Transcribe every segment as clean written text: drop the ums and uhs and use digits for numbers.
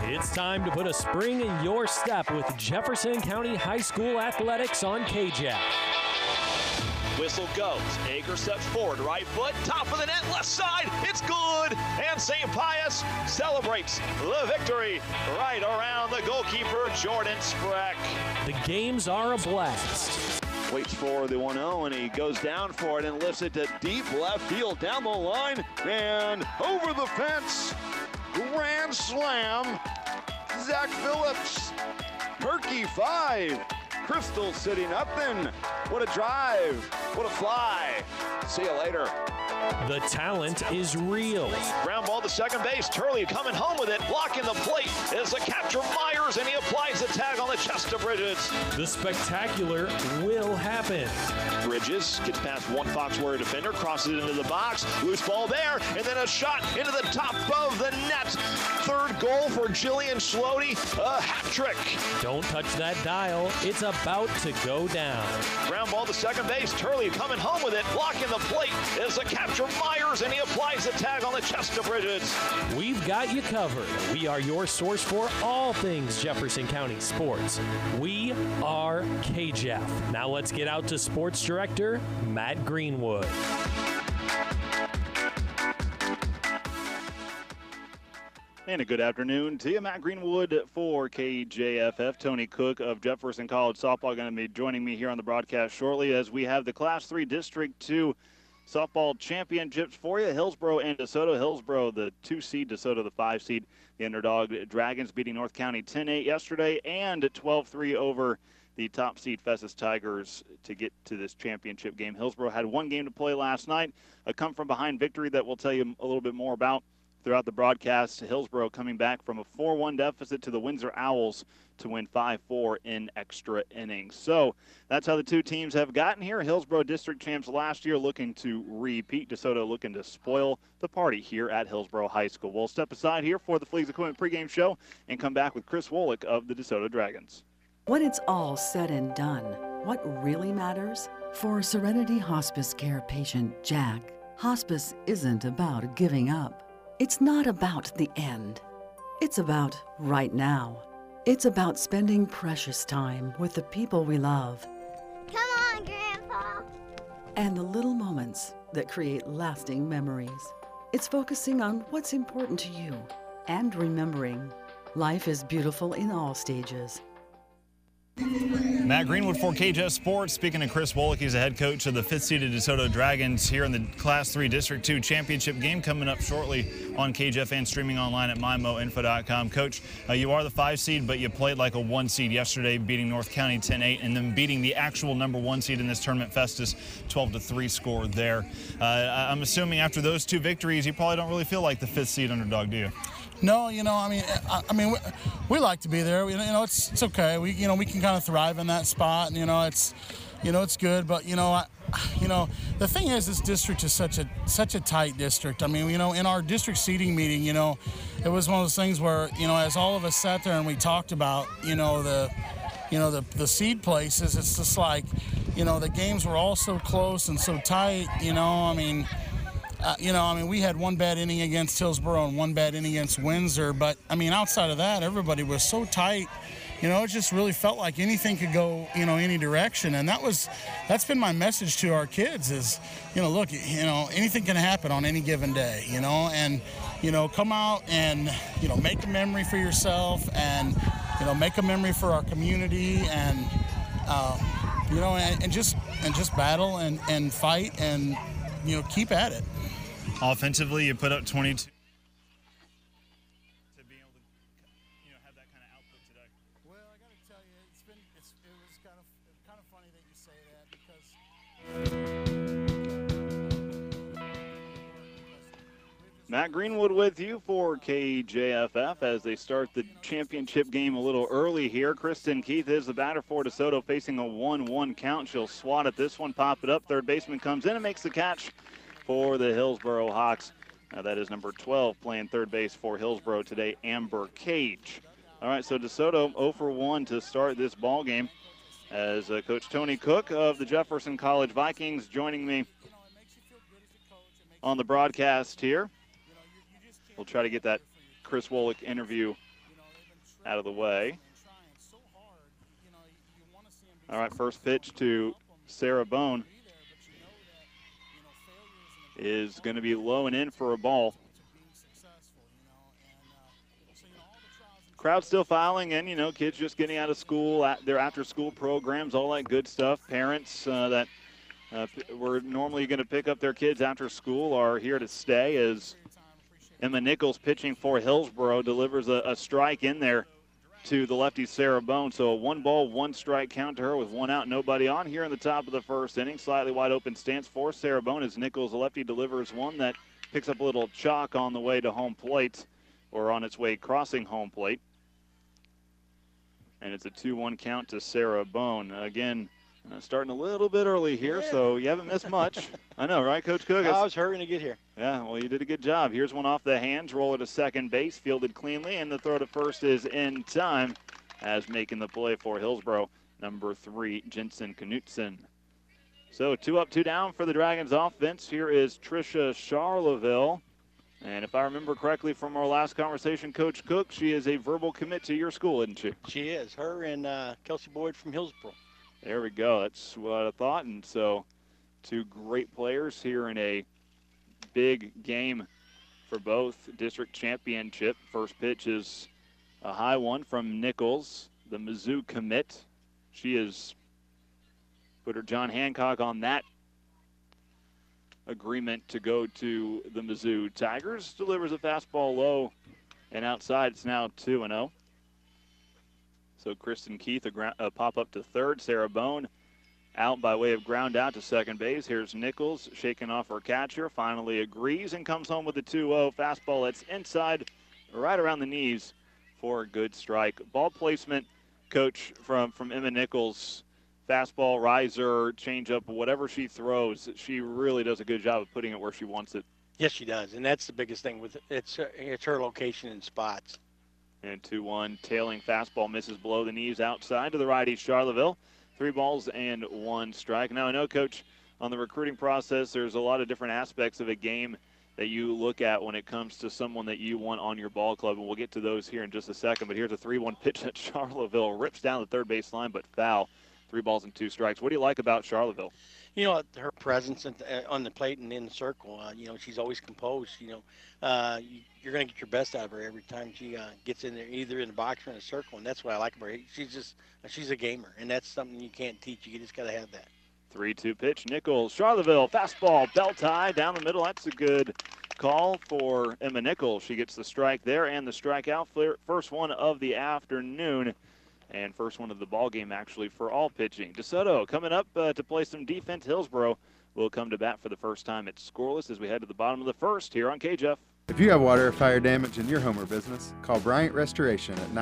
It's time to put a spring in your step with Jefferson County High School Athletics on KJAC. Whistle goes. Ager steps forward. Right foot. Top of the net. Left side. It's good. And St. Pius celebrates the victory right around the goalkeeper, Jordan Spreck. The games are a blast. Waits for the 1-0, and he goes down for it and lifts it to deep left field down the line and over the fence. Grand slam. Zach Phillips. Perky 5. Crystal City nothing. What a drive. What a fly. See you later. The talent is real. Ground ball to second base. Turley coming home with it. Blocking the plate is the catcher Myers, and he applies the tag on the chest of Bridges. The spectacular will happen. Bridges gets past one Foxware defender, crosses it into the box. Loose ball there, and then a shot into the top of the net. Third goal for Jillian Schlody. A hat trick. Don't touch that dial. It's about to go down. Ground ball to second base. Turley coming home with it. Blocking the plate is the catcher Myers, and he applies the tag on the chest of Bridges. We've got you covered. We are your source for all things Jefferson County sports. We are KJEF. Now let's get out to Sports Director Matt Greenwood. And a good afternoon to you. Matt Greenwood for KJFF. Tony Cook of Jefferson College Softball going to be joining me here on the broadcast shortly as we have the Class 3 District 2 softball championships for you. Hillsboro and DeSoto. Hillsboro, the 2 seed, DeSoto, the 5 seed. The underdog Dragons beating North County 10-8 yesterday and 12-3 over the top seed Festus Tigers to get to this championship game. Hillsboro had one game to play last night, a come-from-behind victory that we'll tell you a little bit more about throughout the broadcast. Hillsboro coming back from a 4-1 deficit to the Windsor Owls to win 5-4 in extra innings. So that's how the two teams have gotten here. Hillsboro district champs last year looking to repeat. DeSoto looking to spoil the party here at Hillsboro High School. We'll step aside here for the Fleas Equipment pregame show and come back with Chris Wolick of the DeSoto Dragons. When it's all said and done, what really matters? For Serenity Hospice Care patient Jack, hospice isn't about giving up. It's not about the end. It's about right now. It's about spending precious time with the people we love. Come on, Grandpa. And the little moments that create lasting memories. It's focusing on what's important to you and remembering life is beautiful in all stages. Matt Greenwood for KJEF Sports. Speaking to Chris Wolick, he's the head coach of the 5th-seeded DeSoto Dragons here in the Class 3 District 2 championship game coming up shortly on KJEF and streaming online at mymoinfo.com. Coach, you are the 5 seed, but you played like a 1 seed yesterday, beating North County 10-8 and then beating the actual number 1 seed in this tournament, Festus, 12-3 score there. I'm assuming after those 2 victories, you probably don't really feel like the 5th seed underdog, do you? No, I mean, we like to be there. It's okay. We can kind of thrive in that spot, and it's good. But the thing is, this district is such a tight district. I mean, in our district seating meeting, it was one of those things where, as all of us sat there and we talked about, the seed places, it's just like, the games were all so close and so tight. We had one bad inning against Hillsboro and one bad inning against Windsor, but outside of that, everybody was so tight. It just really felt like anything could go, any direction, and that's been my message to our kids is, look, anything can happen on any given day, and come out and make a memory for yourself, and make a memory for our community, and and just battle and fight and keep at it. Offensively, you put up 22. To be able to, have that kind of output today. Well, I got to tell you, it was kind of funny that you say that because. Matt Greenwood with you for KJFF as they start the championship game a little early here. Kristen Keith is the batter for DeSoto, facing a 1-1 count. She'll swat at this one, pop it up. Third baseman comes in and makes the catch for the Hillsboro Hawks. That is number 12 playing third base for Hillsboro today, Amber Cage. All right, so DeSoto 0 for 1 to start this ball game as Coach Tony Cook of the Jefferson College Vikings joining me on the broadcast here. We'll try to get that Chris Wolick interview out of the way. All right, first pitch to Sarah Bone is going to be low and in for a ball. Crowd still filing in, kids just getting out of school, their after-school programs, all that good stuff. Parents that were normally going to pick up their kids after school are here to stay as Emma Nichols, pitching for Hillsboro, delivers a strike in there to the lefty Sarah Bone. So a 1-ball, 1-strike count to her with 1 out, nobody on here in the top of the first inning. Slightly wide open stance for Sarah Bone as Nichols, the lefty, delivers one that picks up a little chalk on the way to home plate, or on its way crossing home plate. And it's a 2-1 count to Sarah Bone. Again, starting a little bit early here, so you haven't missed much. I know, right, Coach Cook? I was hurrying to get here. Yeah, well, you did a good job. Here's one off the hands, roll it to second base, fielded cleanly, and the throw to first is in time as making the play for Hillsboro, number 3, Jensen Knutson. So 2 up, 2 down for the Dragons offense. Here is Trisha Charleville. And if I remember correctly from our last conversation, Coach Cook, she is a verbal commit to your school, isn't she? She is. Her and Kelsey Boyd from Hillsboro. There we go. That's what I thought. And so 2 great players here in a big game for both district championship. First pitch is a high one from Nichols, the Mizzou commit. She has put her John Hancock on that agreement to go to the Mizzou Tigers. Delivers a fastball low and outside. It's now 2-0. So Kristen Keith, a pop up to third. Sarah Bone out by way of ground out to second base. Here's Nichols shaking off her catcher. Finally agrees and comes home with a 2-0 fastball. That's inside, right around the knees for a good strike. Ball placement, Coach, from Emma Nichols. Fastball, riser, changeup, whatever she throws, she really does a good job of putting it where she wants it. Yes, she does, and that's the biggest thing with it. It's her location and spots. And 2-1, tailing fastball misses below the knees outside to the righty Charleville. 3 balls and 1 strike. Now I know, Coach, on the recruiting process, there's a lot of different aspects of a game that you look at when it comes to someone that you want on your ball club, and we'll get to those here in just a second. But here's a 3-1 pitch at Charleville, rips down the third base line, but foul. 3 balls and 2 strikes. What do you like about Charleville? Her presence on the plate and in the circle. She's always composed. You're going to get your best out of her every time she gets in there, either in the box or in the circle, and that's what I like about her. She's a gamer, and that's something you can't teach. You just got to have that. 3-2 pitch. Nichols, Charleville, fastball, belt tie down the middle. That's a good call for Emma Nichols. She gets the strike there and the strikeout. First one of the afternoon. And first one of the ball game, actually, for all pitching. DeSoto coming up to play some defense. Hillsboro will come to bat for the first time. It's scoreless as we head to the bottom of the first here on KJF. If you have water or fire damage in your home or business, call Bryant Restoration at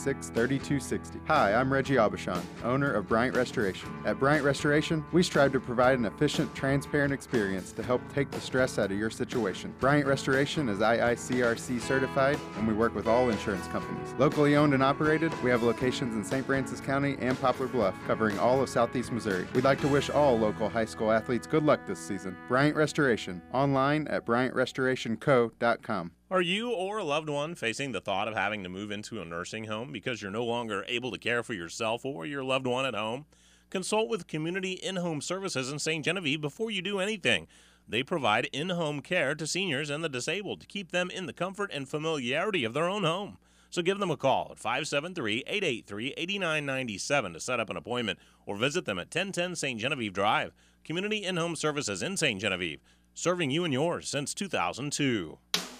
986-3260. Hi, I'm Reggie Aubuchon, owner of Bryant Restoration. At Bryant Restoration, we strive to provide an efficient, transparent experience to help take the stress out of your situation. Bryant Restoration is IICRC certified, and we work with all insurance companies. Locally owned and operated, we have locations in St. Francis County and Poplar Bluff, covering all of southeast Missouri. We'd like to wish all local high school athletes good luck this season. Bryant Restoration, online at BryantRestorationCo.com. Are you or a loved one facing the thought of having to move into a nursing home because you're no longer able to care for yourself or your loved one at home? Consult with Community In-Home Services in St. Genevieve before you do anything. They provide in-home care to seniors and the disabled to keep them in the comfort and familiarity of their own home. So give them a call at 573-883-8997 to set up an appointment or visit them at 1010 St. Genevieve Drive. Community In-Home Services in St. Genevieve, serving you and yours since 2002.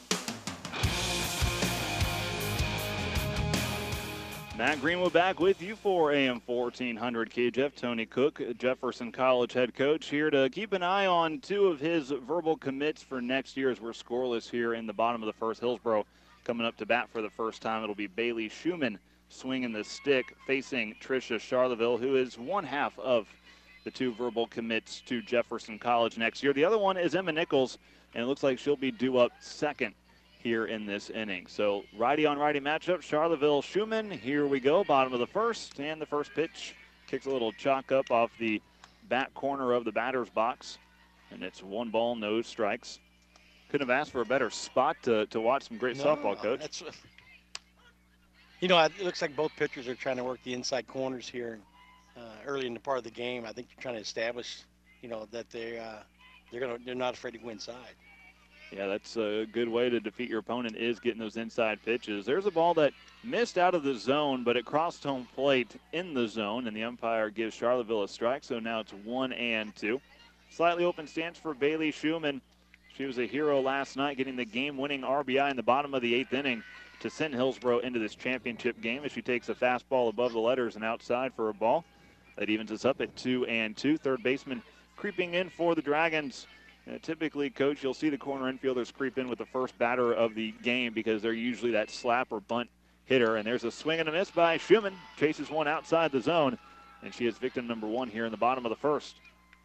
Matt Greenwood back with you for AM 1400 KJF. Tony Cook, Jefferson College head coach, here to keep an eye on 2 of his verbal commits for next year as we're scoreless here in the bottom of the first. Hillsboro coming up to bat for the first time. It'll be Bailey Schumann swinging the stick, facing Trisha Charleville, who is one half of the 2 verbal commits to Jefferson College next year. The other one is Emma Nichols, and it looks like she'll be due up second here in this inning. So righty on righty matchup, Charleville Schumann. Here we go, bottom of the first, and the first pitch kicks a little chalk up off the back corner of the batter's box, and it's 1 ball, no strikes. Couldn't have asked for a better spot to watch some great softball, Coach. You know, it looks like both pitchers are trying to work the inside corners here early in the part of the game. I think they're trying to establish, you know, that they're not afraid to go inside. Yeah, that's a good way to defeat your opponent, is getting those inside pitches. There's a ball that missed out of the zone, but it crossed home plate in the zone, and the umpire gives Charlottesville a strike, so now it's 1-2. Slightly open stance for Bailey Schumann. She was a hero last night, getting the game-winning RBI in the bottom of the 8th inning to send Hillsboro into this championship game as she takes a fastball above the letters and outside for a ball. That evens us up at 2-2. Third baseman creeping in for the Dragons. Typically, Coach, you'll see the corner infielders creep in with the first batter of the game because they're usually that slap or bunt hitter. And there's a swing and a miss by Schumann. Chases one outside the zone, and she is victim number 1 here in the bottom of the first.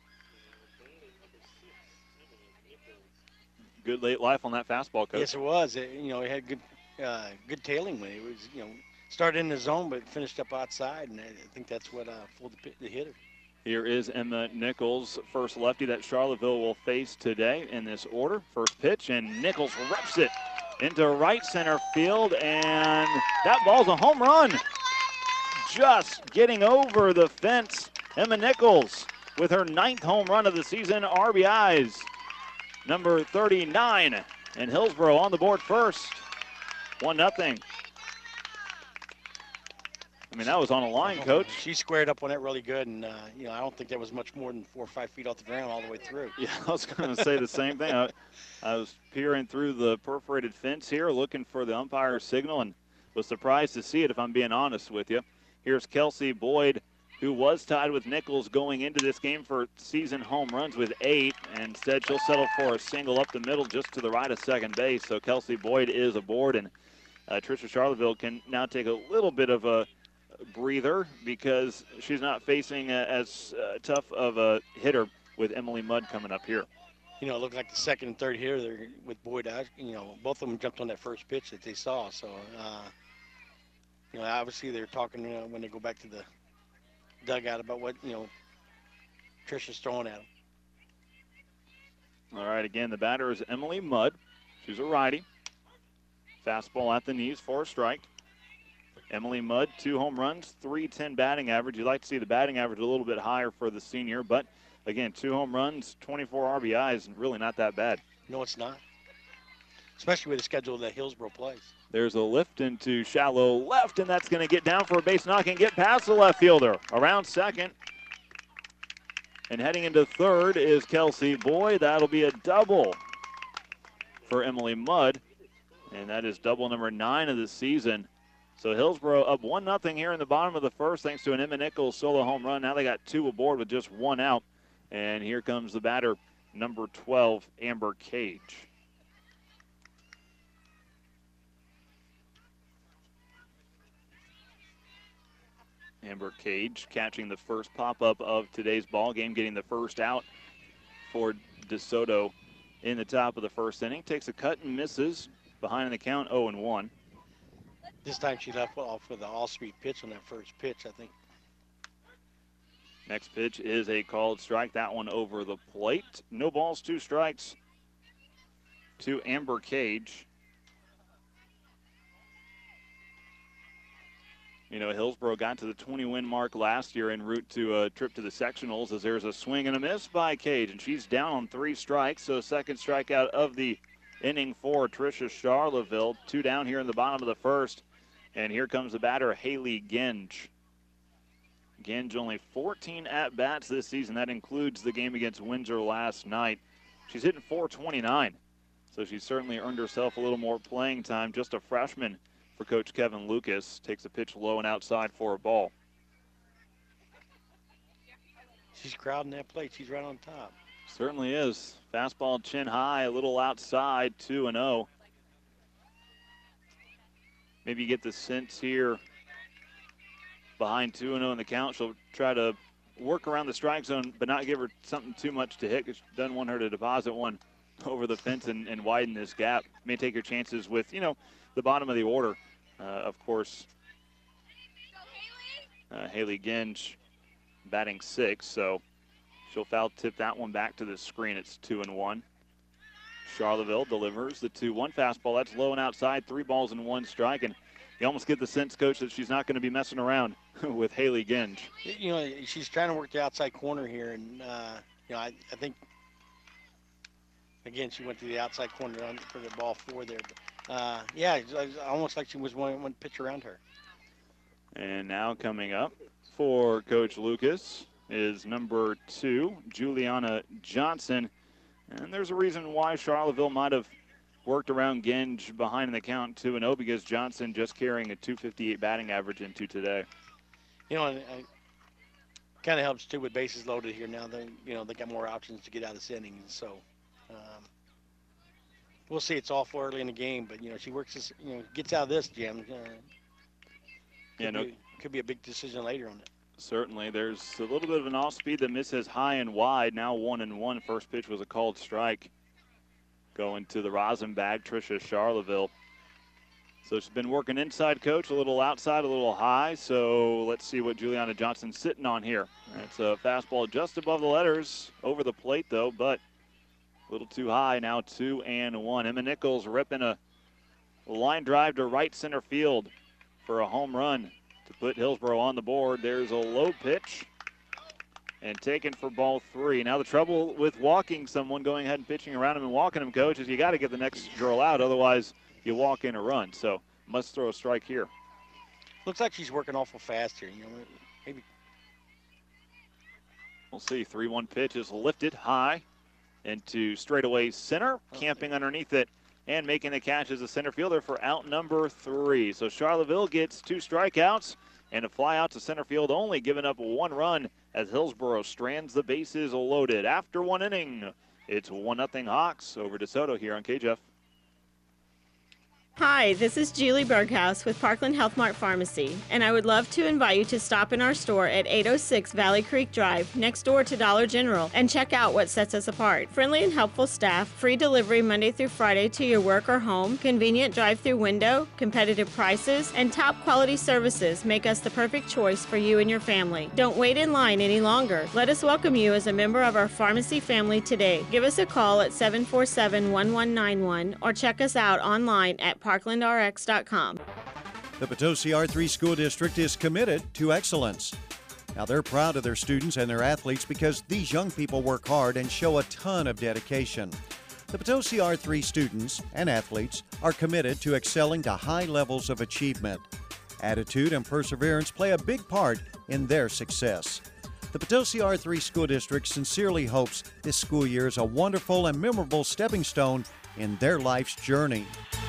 Good late life on that fastball, Coach. Yes, it was. It had good tailing when it was, started in the zone but finished up outside, and I think that's what fooled the hitter. Here is Emma Nichols, first lefty that Charlottesville will face today in this order. First pitch, and Nichols rips it into right center field, and that ball's a home run. Just getting over the fence, Emma Nichols with her 9th home run of the season, RBIs. Number 39, and Hillsboro on the board first. 1-0. I mean, that was on a line, Coach. She squared up on that really good, and, I don't think that was much more than 4 or 5 feet off the ground all the way through. Yeah, I was going to say the same thing. I was peering through the perforated fence here, looking for the umpire's signal, and was surprised to see it, if I'm being honest with you. Here's Kelsey Boyd, who was tied with Nichols going into this game for season home runs with 8, and said she'll settle for a single up the middle just to the right of second base. So Kelsey Boyd is aboard, and Tricia Charlottesville can now take a little bit of a breather because she's not facing as tough of a hitter with Emily Mudd coming up here. It looked like the second and third hitter there with Boyd out. Both of them jumped on that first pitch that they saw. So, obviously they're talking when they go back to the dugout about what, Trisha's throwing at them. All right, again, the batter is Emily Mudd. She's a righty. Fastball at the knees for a strike. Emily Mudd, 2 home runs, .310 batting average. You'd like to see the batting average a little bit higher for the senior, but again, 2 home runs, 24 RBIs, really not that bad. No, it's not. Especially with the schedule that Hillsboro plays. There's a lift into shallow left, and that's going to get down for a base knock and get past the left fielder. Around second. And heading into third is Kelsey Boyd. That'll be a double for Emily Mudd. And that is double number 9 of the season. So Hillsboro up 1-0 here in the bottom of the first thanks to an Emma Nichols solo home run. Now they got 2 aboard with just 1 out. And here comes the batter, number 12, Amber Cage. Amber Cage catching the first pop-up of today's ball game, getting the first out for DeSoto in the top of the first inning. Takes a cut and misses behind in the count, 0-1. This time she left off with an all-speed pitch on that first pitch, I think. Next pitch is a called strike. That one over the plate. No balls, 2 strikes to Amber Cage. Hillsboro got to the 20-win mark last year en route to a trip to the sectionals as there's a swing and a miss by Cage, and she's down on 3 strikes, so second strikeout of the inning for Tricia Charlottesville. 2 down here in the bottom of the first, and here comes the batter, Haley Genge. Genge only 14 at-bats this season. That includes the game against Windsor last night. She's hitting .429, so she's certainly earned herself a little more playing time. Just a freshman for Coach Kevin Lucas. Takes a pitch low and outside for a ball. She's crowding that plate. She's right on top. Certainly is. Fastball chin high, a little outside, 2-0. Maybe you get the sense here behind 2-0 in the count. She'll try to work around the strike zone, but not give her something too much to hit, because she doesn't want her to deposit one over the fence and widen this gap. May take her chances with, the bottom of the order. Of course, Haley Genge batting 6th, so she'll foul tip that one back to the screen. It's 2-1. Charlottesville delivers the 2-1 fastball. That's low and outside, 3 balls and 1 strike. And you almost get the sense, Coach, that she's not going to be messing around with Haley Genge. You know, she's trying to work the outside corner here, and you know, I think again she went to the outside corner for the ball 4 there. But, yeah, it's almost like she was one pitch around her. And now coming up for Coach Lucas is number 2, Juliana Johnson. And there's a reason why Charlottesville might have worked around Genge behind in the count 2-0, because Johnson just carrying a .258 batting average into today. You know, it kind of helps too with bases loaded here now. They got more options to get out of this inning, so we'll see. It's awful early in the game, but you know she works this, gets out of this, Jim. Could be a big decision later on it. Certainly, there's a little bit of an off speed that misses high and wide. Now 1-1. First pitch was a called strike. Going to the Rosenbag, Tricia Charleville. So she's been working inside, Coach, a little outside, a little high. So let's see what Juliana Johnson's sitting on here. It's a fastball just above the letters, over the plate though, but a little too high. Now 2-1. Emma Nichols ripping a line drive to right center field for a home run to put Hillsboro on the board. There's a low pitch and taken for ball 3. Now the trouble with walking someone, going ahead and pitching around him and walking him, Coach, is you got to get the next girl out. Otherwise, you walk in a run. So must throw a strike here. Looks like she's working awful fast here. Maybe. We'll see. 3-1 pitch is lifted high into straightaway center, camping underneath it, and making the catch as a center fielder for out number 3. So Charleville gets 2 strikeouts and a fly out to center field only, giving up 1 run as Hillsboro strands the bases loaded. After 1 inning, it's 1-0 Hawks over DeSoto here on KJF. Hi, this is Julie Berghaus with Parkland Health Mart Pharmacy, and I would love to invite you to stop in our store at 806 Valley Creek Drive, next door to Dollar General, and check out what sets us apart. Friendly and helpful staff, free delivery Monday through Friday to your work or home, convenient drive-through window, competitive prices, and top quality services make us the perfect choice for you and your family. Don't wait in line any longer. Let us welcome you as a member of our pharmacy family today. Give us a call at 747-1191 or check us out online at parklandrx.com. The Potosi R3 School District is committed to excellence. Now, they're proud of their students and their athletes because these young people work hard and show a ton of dedication. The Potosi R3 students and athletes are committed to excelling to high levels of achievement. Attitude and perseverance play a big part in their success. The Potosi R3 School District sincerely hopes this school year is a wonderful and memorable stepping stone in their life's journey.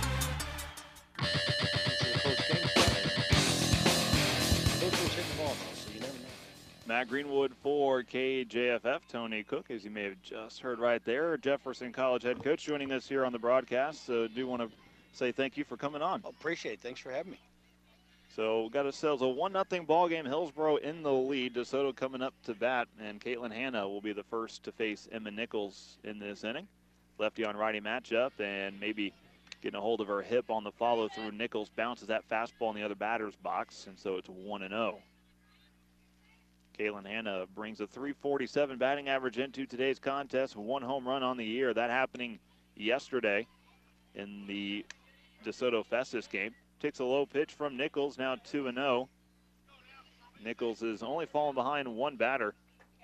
Matt Greenwood for KJFF. Tony Cook, as you may have just heard right there, Jefferson College head coach, joining us here on the broadcast. So do want to say thank you for coming on. Appreciate it. Thanks for having me. So we've got ourselves a 1-0 ball game. Hillsboro in the lead. DeSoto coming up to bat, and Caitlin Hanna will be the first to face Emma Nichols in this inning. Lefty on righty matchup, and maybe getting a hold of her hip on the follow-through. Nichols bounces that fastball in the other batter's box, and so it's 1-0. Caitlin Hanna brings a .347 batting average into today's contest. 1 home run on the year. That happening yesterday in the DeSoto Festus game. Takes a low pitch from Nichols, now 2-0. Nichols is only fallen behind 1 batter.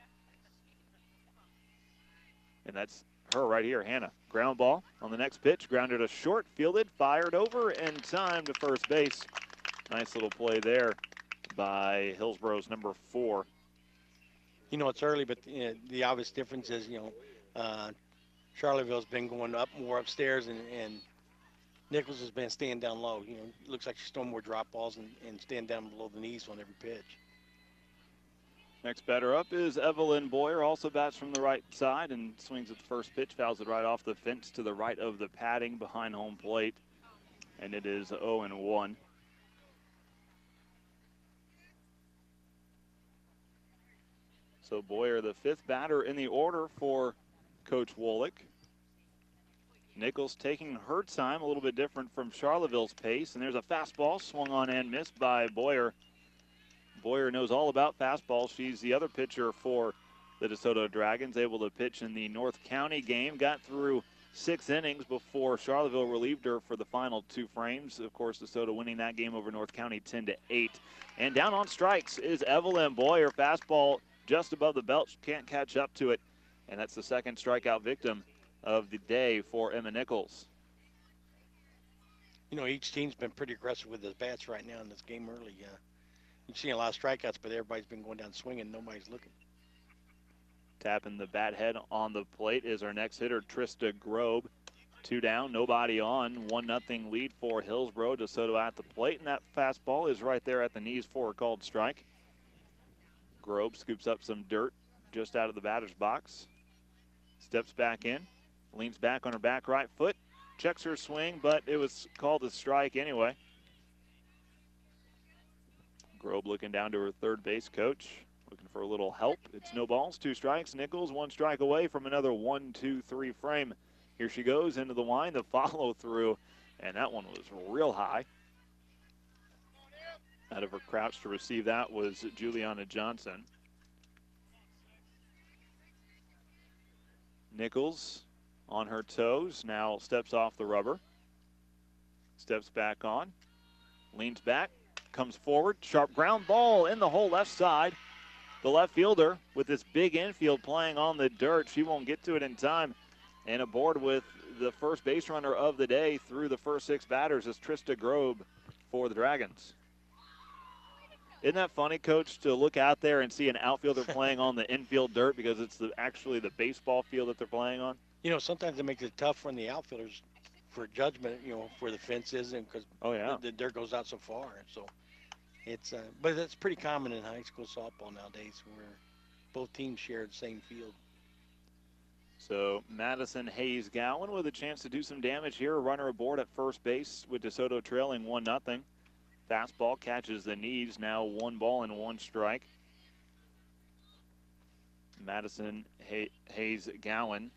And that's her right here, Hanna. Ground ball on the next pitch. Grounded to short, fielded, fired over in time to first base. Nice little play there by Hillsboro's number 4. You know, it's early, but the obvious difference is, Charlottesville's been going up more upstairs, and Nichols has been staying down low. You know, it looks like she's throwing more drop balls and staying down below the knees on every pitch. Next batter up is Evelyn Boyer, also bats from the right side and swings at the first pitch, fouls it right off the fence to the right of the padding behind home plate, and it is 0-1. So Boyer, the 5th batter in the order for Coach Wolick. Nichols taking her time, a little bit different from Charlottesville's pace. And there's a fastball swung on and missed by Boyer. Boyer knows all about fastballs. She's the other pitcher for the DeSoto Dragons, able to pitch in the North County game. Got through 6 innings before Charlottesville relieved her for the final 2 frames. Of course, DeSoto winning that game over North County 10-8. And down on strikes is Evelyn Boyer. Fastball just above the belt. She can't catch up to it. And that's the second strikeout victim of the day for Emma Nichols. You know, each team's been pretty aggressive with the bats right now in this game early. You've seen a lot of strikeouts, but everybody's been going down swinging. Nobody's looking. Tapping the bat head on the plate is our next hitter, Trista Grobe. 2 down, nobody on. 1-0 lead for Hillsboro. DeSoto at the plate, and that fastball is right there at the knees for a called strike. Grobe scoops up some dirt just out of the batter's box. Steps back in, leans back on her back right foot, checks her swing, but it was called a strike anyway. Grobe looking down to her third base coach, looking for a little help. It's no balls, 2 strikes. Nichols 1 strike away from another 1-2-3 frame. Here she goes into the wind, the follow through, and that one was real high. Out of her crouch to receive that was Juliana Johnson. Nichols on her toes, now steps off the rubber. Steps back on, leans back, comes forward, sharp ground ball in the hole left side. The left fielder with this big infield playing on the dirt. She won't get to it in time. And aboard with the first base runner of the day through the first 6 batters is Trista Grobe for the Dragons. Isn't that funny, Coach, to look out there and see an outfielder playing on the infield dirt because it's actually the baseball field that they're playing on? You know, sometimes it makes it tough when the outfielders for judgment, you know, where the fence is, and because the dirt goes out so far. So it's, but that's pretty common in high school softball nowadays, where both teams share the same field. So Madison Hayes Gowan with a chance to do some damage here. A runner aboard at first base with DeSoto trailing 1-0. Fastball catches the knees. Now 1 ball and 1 strike. Madison Hayes Gowan,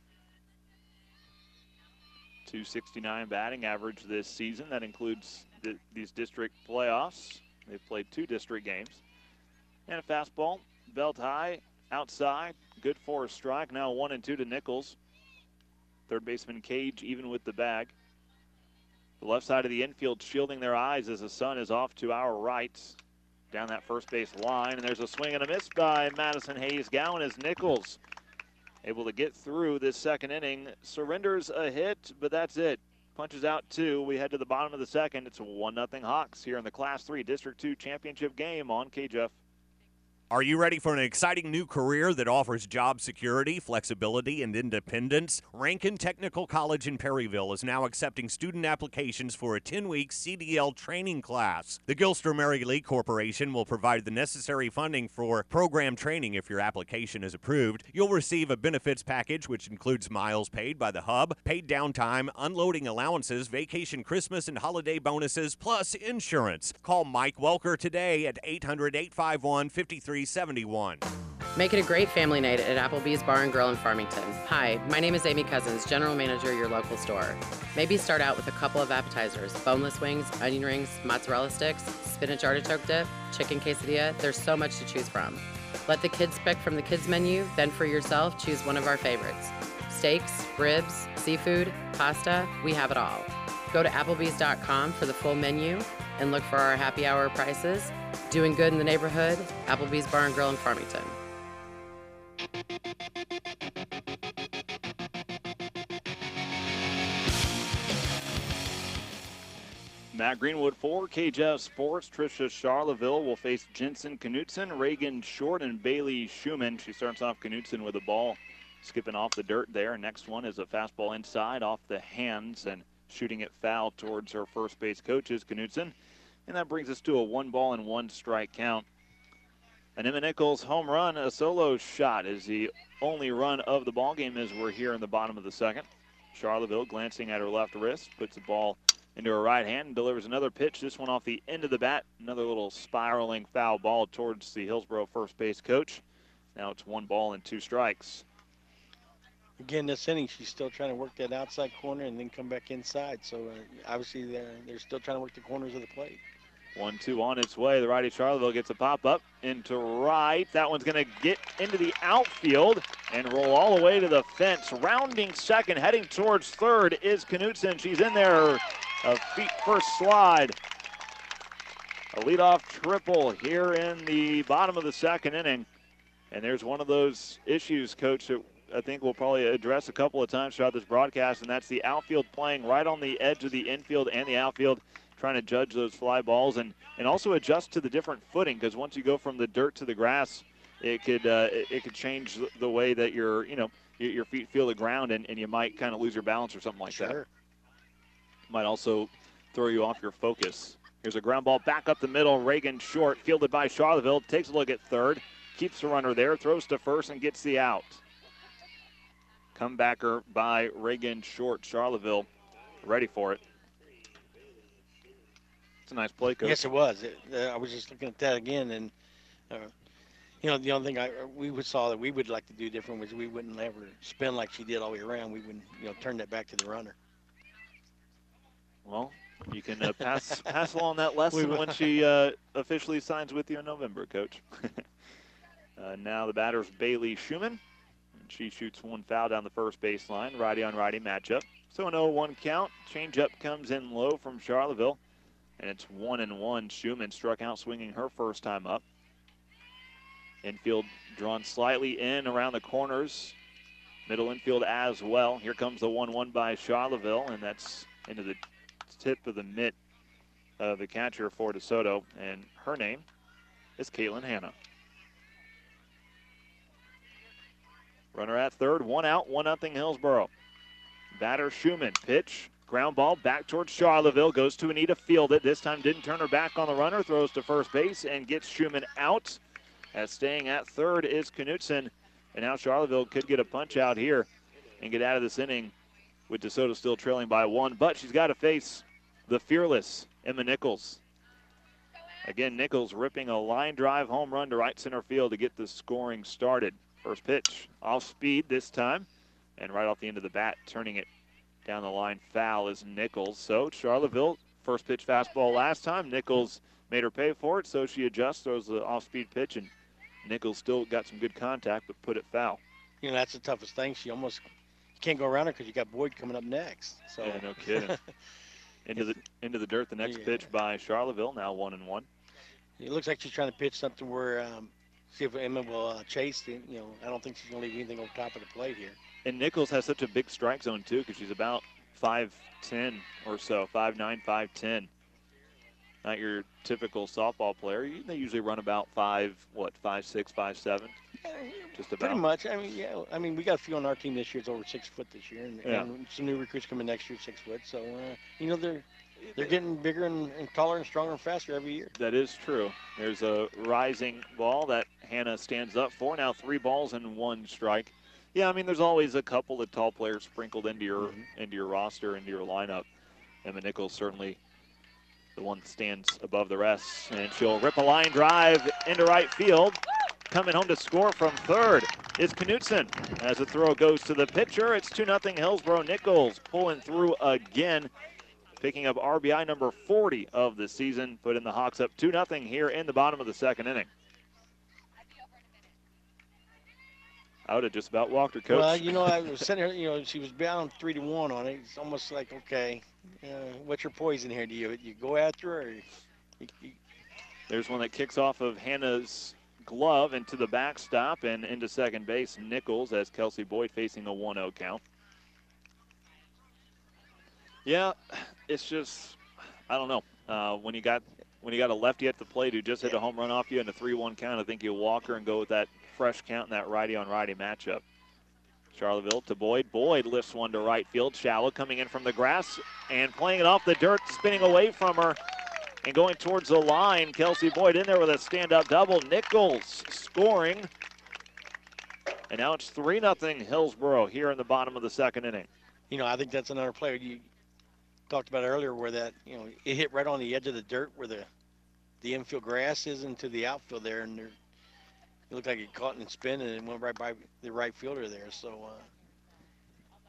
269 batting average this season. That includes these district playoffs. They've played 2 district games. And a fastball, belt high, outside, good for a strike. Now 1-2 to Nichols. Third baseman Cage even with the bag. The left side of the infield shielding their eyes as the sun is off to our right. Down that first base line, and there's a swing and a miss by Madison Hayes Gowan as Nichols able to get through this second inning. Surrenders a hit, but that's it. Punches out 2. We head to the bottom of the second. It's 1-0 Hawks here in the Class 3 District 2 championship game on KJF. Are you ready for an exciting new career that offers job security, flexibility, and independence? Rankin Technical College in Perryville is now accepting student applications for a 10-week CDL training class. The Gilster Mary Lee Corporation will provide the necessary funding for program training if your application is approved. You'll receive a benefits package which includes miles paid by the hub, paid downtime, unloading allowances, vacation, Christmas, and holiday bonuses, plus insurance. Call Mike Welker today at 800-851-5371. Make it a great family night at Applebee's Bar and Grill in Farmington. Hi, my name is Amy Cousins, General Manager of your local store. Maybe start out with a couple of appetizers, boneless wings, onion rings, mozzarella sticks, spinach artichoke dip, chicken quesadilla. There's so much to choose from. Let the kids pick from the kids menu, then for yourself, choose one of our favorites. Steaks, ribs, seafood, pasta, we have it all. Go to Applebee's.com for the full menu and look for our happy hour prices. Doing good in the neighborhood, Applebee's Bar and Grill in Farmington. Matt Greenwood for KJF Sports. Tricia Charleville will face Jensen Knutson, Reagan Short, and Bailey Schumann. She starts off Knutson with a ball skipping off the dirt there. Next one is a fastball inside off the hands and shooting it foul towards her first base coaches, Knutson. And that brings us to a 1 ball and 1 strike count. An Emma Nichols home run, a solo shot, is the only run of the ball game as we're here in the bottom of the second. Charleville glancing at her left wrist, puts the ball into her right hand and delivers another pitch. This one off the end of the bat. Another little spiraling foul ball towards the Hillsboro first base coach. Now it's 1 ball and 2 strikes. Again, this inning, she's still trying to work that outside corner and then come back inside. So obviously they're still trying to work the corners of the plate. 1-2 on its way. The righty Charlottesville gets a pop-up into right. That one's going to get into the outfield and roll all the way to the fence. Rounding second, heading towards third is Knutson. She's in there. A feet-first slide. A leadoff triple here in the bottom of the second inning. And there's one of those issues, Coach, that I think we'll probably address a couple of times throughout this broadcast, and that's the outfield playing right on the edge of the infield and the outfield, trying to judge those fly balls and also adjust to the different footing, because once you go from the dirt to the grass, it could change the way that your feet feel the ground, and you might kind of lose your balance or something like that. Might also throw you off your focus. Here's a ground ball back up the middle. Reagan short, fielded by Charlottesville. Takes a look at third, keeps the runner there, throws to first, and gets the out. Comebacker by Reagan short. Charlottesville ready for it. It's a nice play, Coach. Yes, it was. I was just looking at that again, and the only thing we saw that we would like to do different was we wouldn't let her spin like she did all the way around. We would turn that back to the runner. Well, you can pass along that lesson when she officially signs with you in November, Coach. Now the batter's Bailey Schumann. She shoots one foul down the first baseline. Righty on righty matchup. So an 0-1 count. Changeup comes in low from Charlottesville. And it's 1-1. Schumann struck out swinging her first time up. Infield drawn slightly in around the corners. Middle infield as well. Here comes the 1-1 by Charlottesville, and that's into the tip of the mitt of the catcher for DeSoto. And her name is Caitlin Hanna. Runner at third, one out, 1-0 Hillsboro. Batter Schumann, pitch, ground ball back towards Charlottesville, goes to Anita, field it. This time didn't turn her back on the runner, throws to first base and gets Schumann out. As staying at third is Knutson. And now Charlottesville could get a punch out here and get out of this inning with DeSoto still trailing by 1. But she's got to face the fearless Emma Nichols. Again, Nichols ripping a line drive home run to right center field to get the scoring started. First pitch, off speed this time, and right off the end of the bat, turning it down the line foul is Nichols. So Charlottesville, first pitch fastball last time. Nichols made her pay for it, so she adjusts, throws the off-speed pitch, and Nichols still got some good contact, but put it foul. That's the toughest thing. She almost can't go around her because you got Boyd coming up next. So. Yeah, no kidding. into the dirt, the next pitch by Charlottesville, now 1-1. It looks like she's trying to pitch something where see if Emma will chase. I don't think she's going to leave anything over top of the plate here. And Nichols has such a big strike zone, too, because she's about 5'10" or so, 5'9", 5'10". Not your typical softball player. They usually run about 5'6", 5'7". Just about. Pretty much. We got a few on our team this year. It's over 6 foot this year, and some new recruits coming next year, 6 foot. So, they're getting bigger and taller and stronger and faster every year. That is true. There's a rising ball that Hanna stands up for. Now 3 balls and 1 strike. Yeah, there's always a couple of tall players sprinkled into your roster, into your lineup. Emma Nichols certainly the one that stands above the rest. And she'll rip a line drive into right field. Coming home to score from third is Knutson. As the throw goes to the pitcher, it's 2-0 Hillsboro. Nichols pulling through again, picking up RBI number 40 of the season, putting the Hawks up 2-0 here in the bottom of the second inning. I would have just about walked her, Coach. Well, I was sitting here, she was down 3-1 on it. It's almost like, okay, what's your poison here? Do you go after her? Or you... There's one that kicks off of Hannah's glove into the backstop and into second base. Nichols as Kelsey Boyd facing a 1-0 count. Yeah, it's just, I don't know. When you got a lefty at the plate who just hit a home run off you in a 3-1 count, I think you'll walk her and go with that fresh count in that righty-on-righty matchup. Charlottesville to Boyd. Boyd lifts one to right field. Shallow coming in from the grass and playing it off the dirt, spinning away from her and going towards the line. Kelsey Boyd in there with a stand-up double. Nichols scoring. And now it's 3-0 Hillsboro here in the bottom of the second inning. I think that's another play. You talked about earlier where that, it hit right on the edge of the dirt where the infield grass is into the outfield there, and it looked like it caught and spin and it went right by the right fielder there. So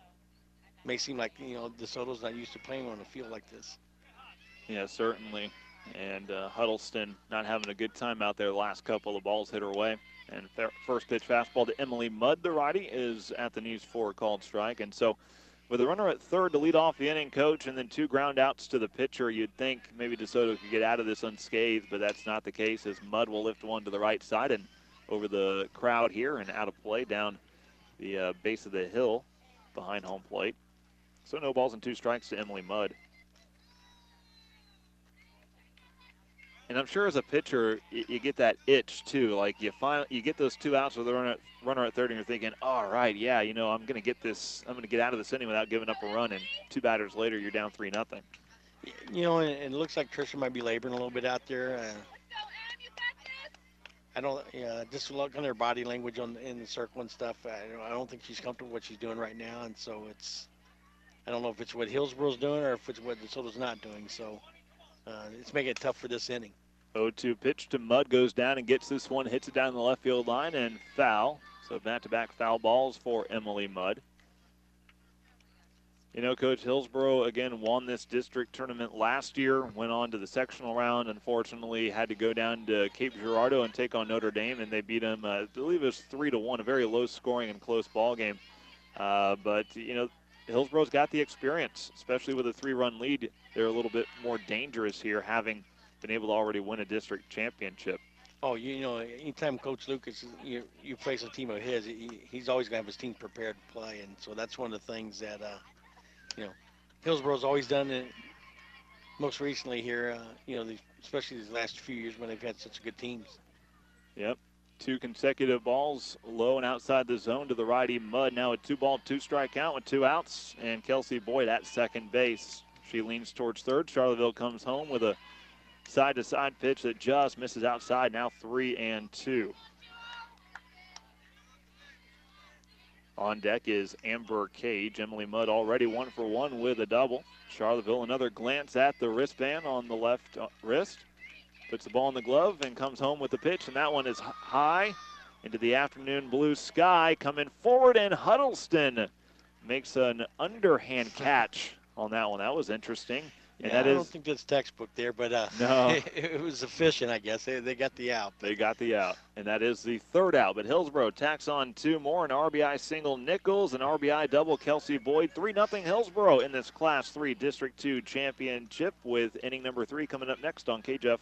may seem like DeSoto's not used to playing on a field like this. Yeah, certainly. And Huddleston not having a good time out there the last couple of balls hit her way. And first pitch fastball to Emily Mudd, the righty, is at the knees for a called strike. And so with a runner at third to lead off the inning, Coach, and then 2 ground outs to the pitcher, you'd think maybe DeSoto could get out of this unscathed, but that's not the case, as Mudd will lift one to the right side and over the crowd here and out of play down the base of the hill behind home plate. So no balls and 2 strikes to Emily Mudd. And I'm sure as a pitcher, you get that itch too. Like you get those 2 outs with a runner at third, and you're thinking, all right, yeah, you know, I'm going to get this. I'm going to get out of this inning without giving up a run. And 2 batters later, you're down 3-0. You know, and it looks like Trisha might be laboring a little bit out there. I don't. Yeah, just look on their body language in the circle and stuff. I don't think she's comfortable with what she's doing right now, and so it's. I don't know if it's what Hillsboro's doing or if it's what DeSoto's not doing. So. It's making it tough for this inning. 0-2 pitch to Mudd, goes down and gets this one, hits it down the left field line and foul. So back-to-back foul balls for Emily Mudd. You know, Coach, Hillsboro, again, won this district tournament last year, went on to the sectional round. Unfortunately, had to go down to Cape Girardeau and take on Notre Dame, and they beat them, I believe it was 3-1, a very low-scoring and close ball game. But, you know, Hillsboro's got the experience, especially with a 3-run lead. They're a little bit more dangerous here, having been able to already win a district championship. Oh, you know, anytime Coach Lucas, you face a team of his, he's always going to have his team prepared to play. And so that's one of the things that, you know, Hillsboro's always done it most recently here, you know, especially these last few years when they've had such good teams. Yep. 2 consecutive balls low and outside the zone to the righty Mudd. Now a 2-ball, 2-strike count with 2 outs, and Kelsey Boyd at second base. She leans towards third. Charlottesville comes home with a side-to-side pitch that just misses outside. Now 3-2. On deck is Amber Cage. Emily Mudd already 1 for 1 with a double. Charlottesville another glance at the wristband on the left wrist. Puts the ball in the glove and comes home with the pitch, and that one is high into the afternoon blue sky. Coming forward, and Huddleston makes an underhand catch on that one. That was interesting. And yeah, I don't think that's textbook there, but no. It was efficient, I guess. They got the out. They got the out, and that is the 3rd out. But Hillsboro tacks on 2 more, an RBI single Nichols, an RBI double Kelsey Boyd. 3-0 Hillsboro in this Class 3 District 2 championship, with inning number 3 coming up next on KJF.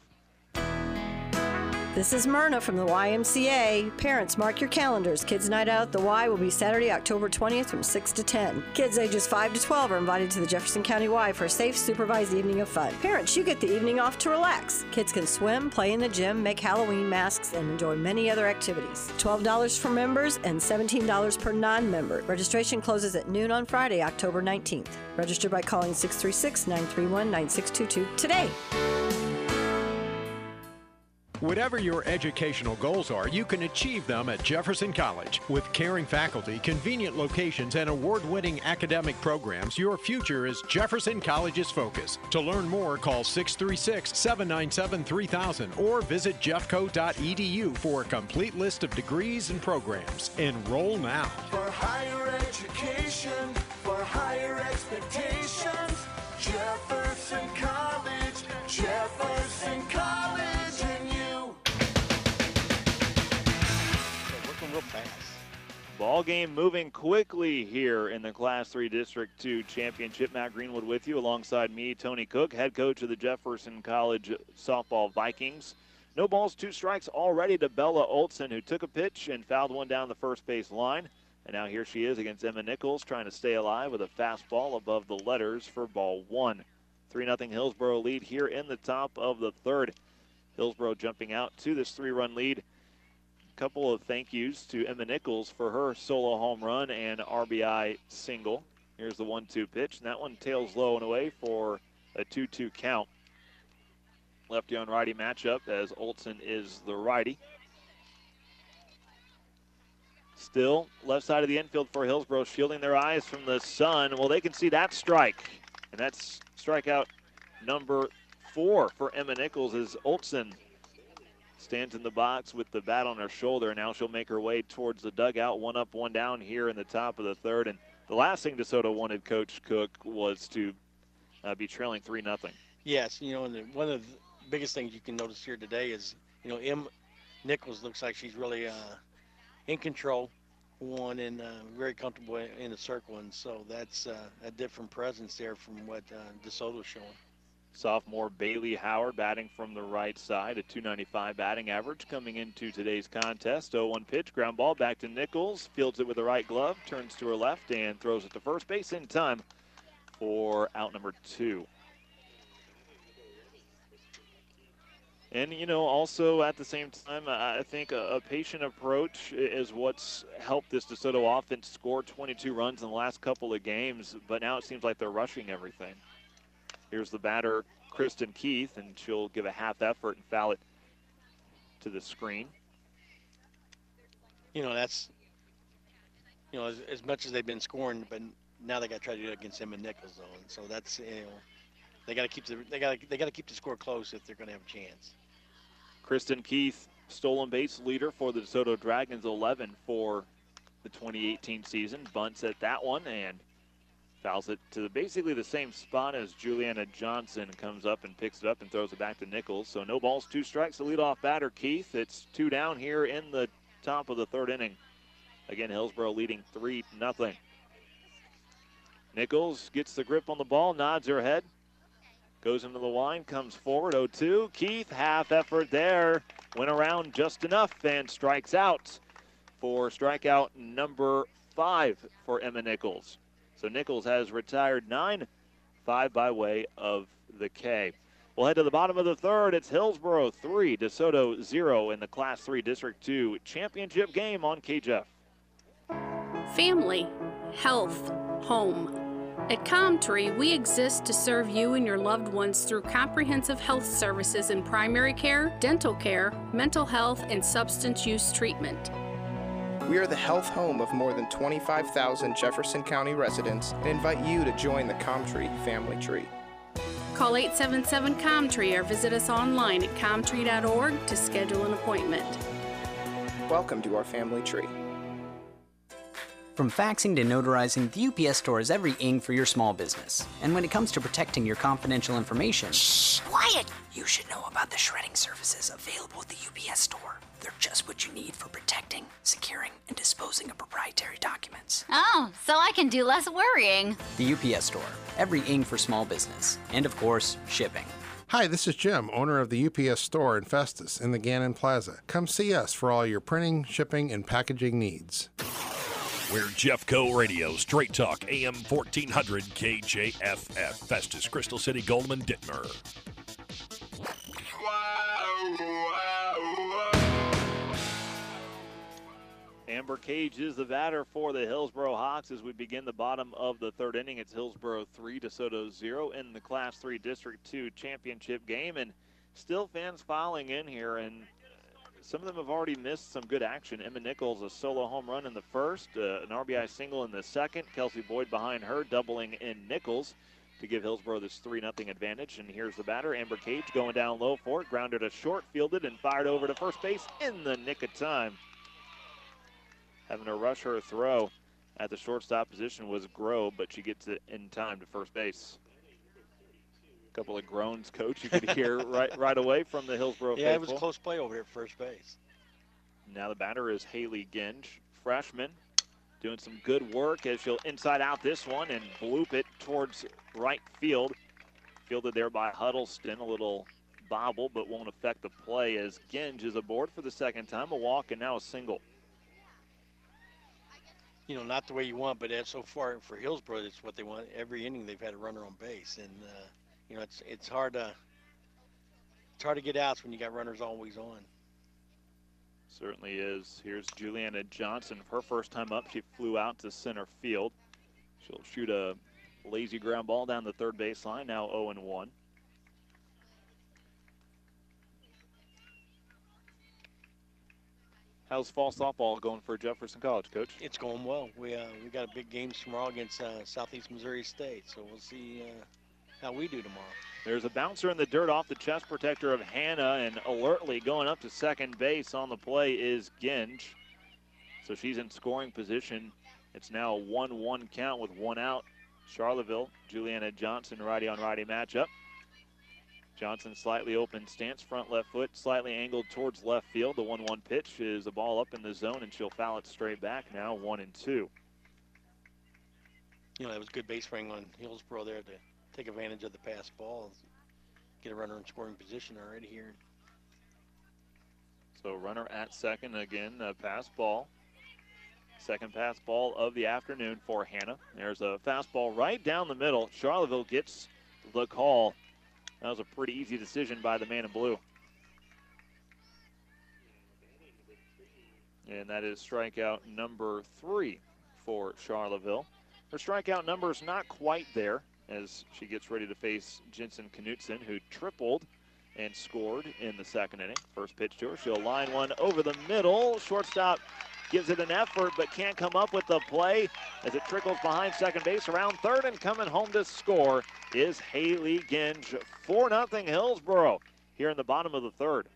This is Myrna from the YMCA. Parents, mark your calendars. Kids Night Out at the Y will be Saturday, October 20th from 6 to 10. Kids ages 5 to 12 are invited to the Jefferson County Y for a safe, supervised evening of fun. Parents, you get the evening off to relax. Kids can swim, play in the gym, make Halloween masks, and enjoy many other activities. $12 for members and $17 per non-member. Registration closes at noon on Friday, October 19th. Register by calling 636-931-9622 today. Whatever your educational goals are, you can achieve them at Jefferson College. With caring faculty, convenient locations, and award-winning academic programs, your future is Jefferson College's focus. To learn more, call 636-797-3000 or visit jeffco.edu for a complete list of degrees and programs. Enroll now. For higher education, for higher expectations, Jefferson College, Jefferson College. Real fast. Ball game moving quickly here in the Class 3 District 2 Championship. Matt Greenwood with you alongside me, Tony Cook, head coach of the Jefferson College softball Vikings. No balls, 2 strikes already to Bella Olson, who took a pitch and fouled one down the first base line. And now here she is against Emma Nichols, trying to stay alive with a fastball above the letters for ball 1. 3-0 Hillsboro lead here in the top of the 3rd. Hillsboro jumping out to this 3-run lead. Couple of thank yous to Emma Nichols for her solo home run and RBI single. Here's the 1-2 pitch, and that one tails low and away for a 2-2 count. Lefty on righty matchup, as Olson is the righty. Still left side of the infield for Hillsboro, shielding their eyes from the sun. Well, they can see that strike, and that's strikeout number 4 for Emma Nichols, as Olson stands in the box with the bat on her shoulder. Now she'll make her way towards the dugout. 1 up, 1 down here in the top of the 3rd. And the last thing DeSoto wanted, Coach Cook, was to be trailing 3-0. Yes, you know, and one of biggest things you can notice here today is, M. Nichols looks like she's really in control, and very comfortable in the circle, and so that's a different presence there from what DeSoto's showing. Sophomore Bailey Howard batting from the right side, a .295 batting average coming into today's contest. 0-1 pitch, ground ball back to Nichols, fields it with the right glove, turns to her left, and throws it to first base in time for out number 2. And, also at the same time, I think a patient approach is what's helped this DeSoto offense score 22 runs in the last couple of games, but now it seems like they're rushing everything. Here's the batter, Kristen Keith, and she'll give a half effort and foul it to the screen. That's, as much as they've been scoring, but now they got to try to do it against Emma Nichols, though. And so that's, they got to keep the score close if they're going to have a chance. Kristen Keith, stolen base leader for the DeSoto Dragons, 11 for the 2018 season. Bunts at that one and fouls it to basically the same spot as Juliana Johnson. Comes up and picks it up and throws it back to Nichols. So no balls, 2 strikes. The leadoff batter, Keith. It's 2 down here in the top of the 3rd inning. Again, Hillsboro leading 3-0. Nichols gets the grip on the ball, nods her head, goes into the line, comes forward, 0-2. Keith, half effort there, went around just enough and strikes out for strikeout number 5 for Emma Nichols. So Nichols has retired 9, 5 by way of the K. We'll head to the bottom of the 3rd. It's Hillsboro 3, DeSoto 0 in the Class 3 District 2 championship game on KJEF. Family, health, home. At Comtree, we exist to serve you and your loved ones through comprehensive health services in primary care, dental care, mental health, and substance use treatment. We are the health home of more than 25,000 Jefferson County residents and invite you to join the Comtree family tree. Call 877-COMTREE or visit us online at comtree.org to schedule an appointment. Welcome to our family tree. From faxing to notarizing, the UPS Store is everything for your small business. And when it comes to protecting your confidential information, shh, quiet! You should know about the shredding services available at the UPS Store. They're just what you need for protecting, securing, and disposing of proprietary documents. Oh, so I can do less worrying. The UPS Store, everything for small business. And of course, shipping. Hi, this is Jim, owner of the UPS Store in Festus in the Gannon Plaza. Come see us for all your printing, shipping, and packaging needs. We're Jeffco Radio, Straight Talk, AM 1400 KJFF, Festus, Crystal City, Goldman, Dittmer. Amber Cage is the batter for the Hillsboro Hawks as we begin the bottom of the 3rd inning. It's Hillsboro 3, DeSoto 0 in the Class 3 District 2 championship game. And still fans filing in here, and some of them have already missed some good action. Emma Nichols, a solo home run in the 1st, an RBI single in the 2nd. Kelsey Boyd behind her, doubling in Nichols to give Hillsboro this 3-0 advantage. And here's the batter, Amber Cage, going down low for it, grounded to short, fielded, and fired over to first base in the nick of time. Having to rush her throw at the shortstop position was Grove, but she gets it in time to first base. A couple of groans, Coach, you could hear right away from the Hillsboro Yeah, faithful. It was a close play over there at first base. Now the batter is Haley Ginge, freshman, doing some good work as she'll inside out this one and bloop it towards right field. Fielded there by Huddleston, a little bobble, but won't affect the play as Ginge is aboard for the 2nd time, a walk and now a single. Not the way you want, but so far for Hillsboro, it's what they want. Every inning they've had a runner on base, and it's hard to get outs when you got runners always on. Certainly is. Here's Juliana Johnson. Her first time up, she flew out to center field. She'll shoot a lazy ground ball down the 3rd baseline, now 0-1. How's fall softball going for Jefferson College, Coach? It's going well. We got a big game tomorrow against Southeast Missouri State, so we'll see how we do tomorrow. There's a bouncer in the dirt off the chest protector of Hannah, and alertly going up to second base on the play is Ginge. So she's in scoring position. It's now a 1-1 count with 1 out. Charlottesville, Juliana Johnson, righty-on-righty matchup. Johnson slightly open stance, front left foot, slightly angled towards left field. The 1-1 pitch is a ball up in the zone, and she'll foul it straight back now, 1-2. You know, that was good base running on Hillsboro there to take advantage of the pass ball. Get a runner in scoring position already here. So runner at second again, pass ball. Second pass ball of the afternoon for Hannah. There's a fastball right down the middle. Charlottesville gets the call. That was a pretty easy decision by the man in blue. And that is strikeout number 3 for Charlottesville. Her strikeout number is not quite there as she gets ready to face Jensen Knutson, who tripled and scored in the second inning. First pitch to her. She'll line one over the middle. Shortstop gives it an effort but can't come up with the play as it trickles behind second base around third, and coming home to score is Haley Ginge. 4-0 Hillsboro here in the bottom of the third.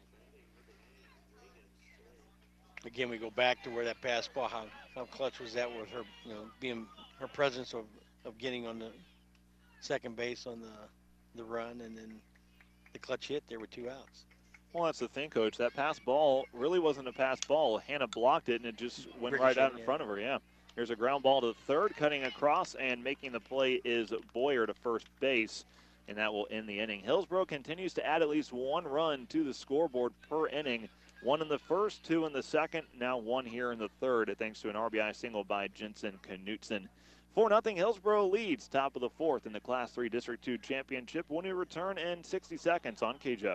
Again, we go back to where that pass ball, how clutch was that with her, you know, being her presence of getting on the second base on the run, and then the clutch hit there with 2 outs. Well, that's the thing, Coach. That pass ball really wasn't a pass ball. Hannah blocked it, and it just went right out in front of her, yeah. Here's a ground ball to third, cutting across, and making the play is Boyer to first base, and that will end the inning. Hillsboro continues to add at least 1 run to the scoreboard per inning. 1 in the first, 2 in the second, now 1 here in the third, thanks to an RBI single by Jensen Knutson. 4-0 Hillsboro leads, top of the fourth in the Class 3 District 2 Championship. When we return in 60 seconds on KJF.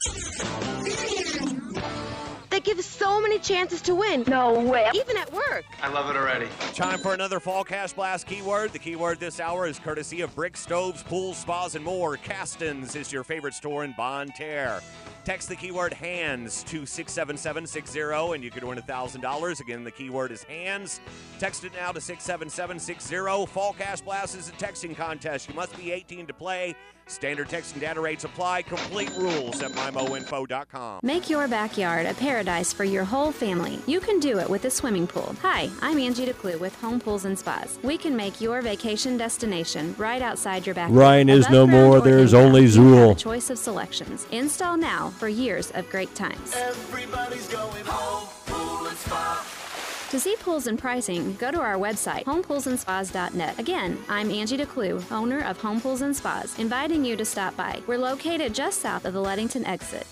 They give so many chances to win. No way. Even at work. I love it already. Time for another Fall Cash Blast keyword. The keyword this hour is courtesy of Brick Stoves, Pools, Spas, and more. Caston's is your favorite store in Bonne Terre. Text the keyword HANDS to 67760 and you could win $1,000. Again, the keyword is HANDS. Text it now to 67760. Fall Cash Blast is a texting contest. You must be 18 to play. Standard text and data rates apply. Complete rules at mymoinfo.com. Make your backyard a paradise for your whole family. You can do it with a swimming pool. Hi, I'm Angie DeClue with Home Pools and Spas. We can make your vacation destination right outside your backyard. Ryan is no more. There's only You have a Zool. choice of selections. Install now for years of great times. Everybody's going home, pool and spa. To see pools and pricing, go to our website, homepoolsandspas.net. Again, I'm Angie DeClue, owner of Home Pools and Spas, inviting you to stop by. We're located just south of the Leadington exit.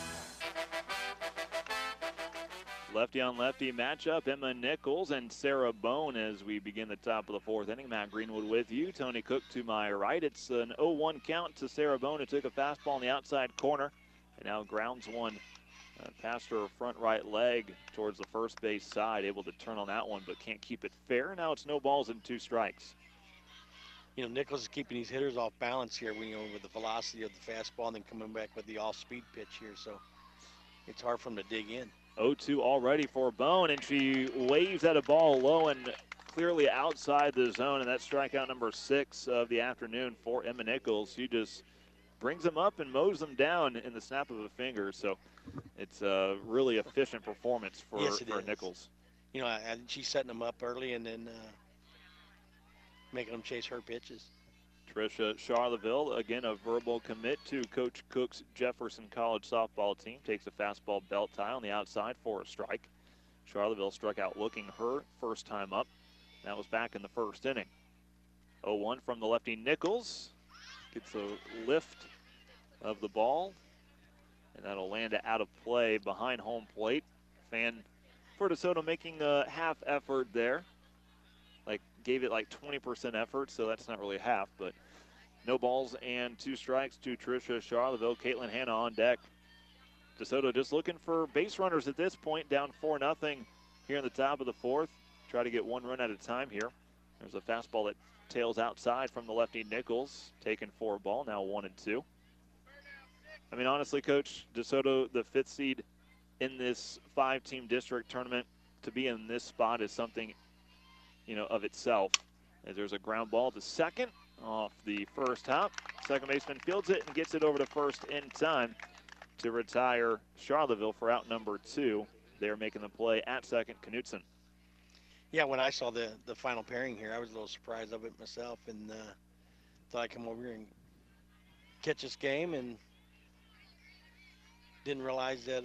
Lefty on lefty matchup, Emma Nichols and Sarah Bone as we begin the top of the fourth inning. Matt Greenwood with you. Tony Cook to my right. It's an 0-1 count to Sarah Bone, who took a fastball in the outside corner and now grounds one past her front right leg towards the first base side. Able to turn on that one, but can't keep it fair. Now it's no balls and 2 strikes. You know, Nichols is keeping these hitters off balance here, you know, with the velocity of the fastball and then coming back with the off-speed pitch here. So it's hard for him to dig in. 0-2 already for Bone, and she waves at a ball low and clearly outside the zone, and that's strikeout number 6 of the afternoon for Emma Nichols. She just brings them up and mows them down in the snap of a finger. So it's a really efficient performance for, Yes, it for is. Nichols. You know, and she's setting them up early and then making them chase her pitches. Tricia Charleville, again, a verbal commit to Coach Cook's Jefferson College softball team. Takes a fastball belt tie on the outside for a strike. Charleville struck out looking her first time up. That was back in the first inning. 0-1 from the lefty Nichols. Gets a lift of the ball, and that'll land out of play behind home plate. Fan for DeSoto making a half effort there. Gave it like 20% effort, so that's not really half, but no balls and 2 strikes to Tricia Charleville. Caitlin Hanna on deck. DeSoto just looking for base runners at this point, down 4-0 here in the top of the fourth. Try to get 1 run at a time here. There's a fastball that tails outside from the lefty Nichols, taken for a ball, now 1-2. I mean, honestly, Coach, DeSoto, the 5th seed in this 5-team district tournament, to be in this spot is something, you know, of itself. As there's a ground ball to second off the first hop. Second baseman fields it and gets it over to first in time to retire Charleville for out number 2. They're making the play at second, Knutson. Yeah, when I saw the final pairing here, I was a little surprised of it myself, and thought I'd come over here and catch this game and didn't realize that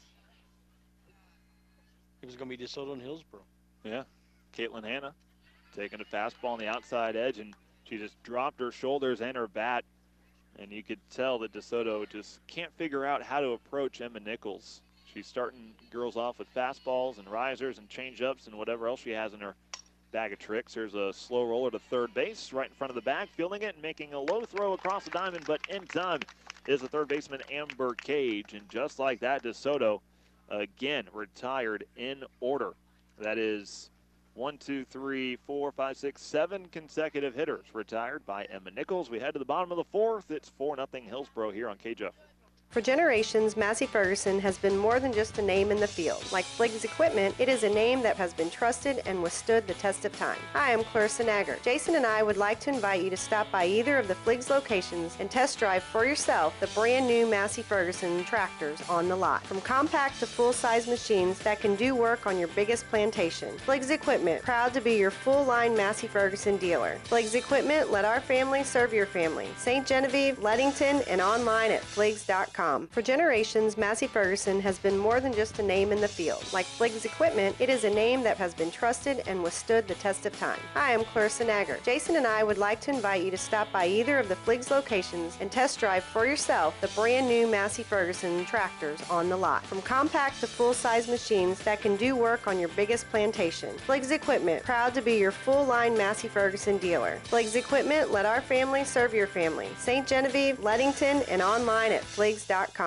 it was going to be DeSoto and Hillsboro. Yeah, Caitlin Hanna taking a fastball on the outside edge, and she just dropped her shoulders and her bat, and you could tell that DeSoto just can't figure out how to approach Emma Nichols. She's starting girls off with fastballs and risers and change-ups and whatever else she has in her bag of tricks. There's a slow roller to third base right in front of the bag, fielding it and making a low throw across the diamond, but in time is the third baseman Amber Cage, and just like that, DeSoto again retired in order. That is 1, 2, 3, 4, 5, 6, 7 consecutive hitters retired by Emma Nichols. We head to the bottom of the fourth. It's 4-0 Hillsboro here on KJF. For generations, Massey Ferguson has been more than just a name in the field. Like Fliggs Equipment, it is a name that has been trusted and withstood the test of time. Hi, I'm Clarissa Nagger. Jason and I would like to invite you to stop by either of the Fliggs locations and test drive for yourself the brand new Massey Ferguson tractors on the lot. From compact to full-size machines that can do work on your biggest plantation. Fliggs Equipment, proud to be your full-line Massey Ferguson dealer. Fliggs Equipment, let our family serve your family. St. Genevieve, Leadington, and online at fliggs.com. For generations, Massey Ferguson has been more than just a name in the field. Like Fliggs Equipment, it is a name that has been trusted and withstood the test of time. Hi, I'm Clarissa Nagger. Jason and I would like to invite you to stop by either of the Fliggs locations and test drive for yourself the brand new Massey Ferguson tractors on the lot. From compact to full-size machines that can do work on your biggest plantation. Fliggs Equipment, proud to be your full-line Massey Ferguson dealer. Fliggs Equipment, let our family serve your family. St. Genevieve, Leadington, and online at fliggs.com.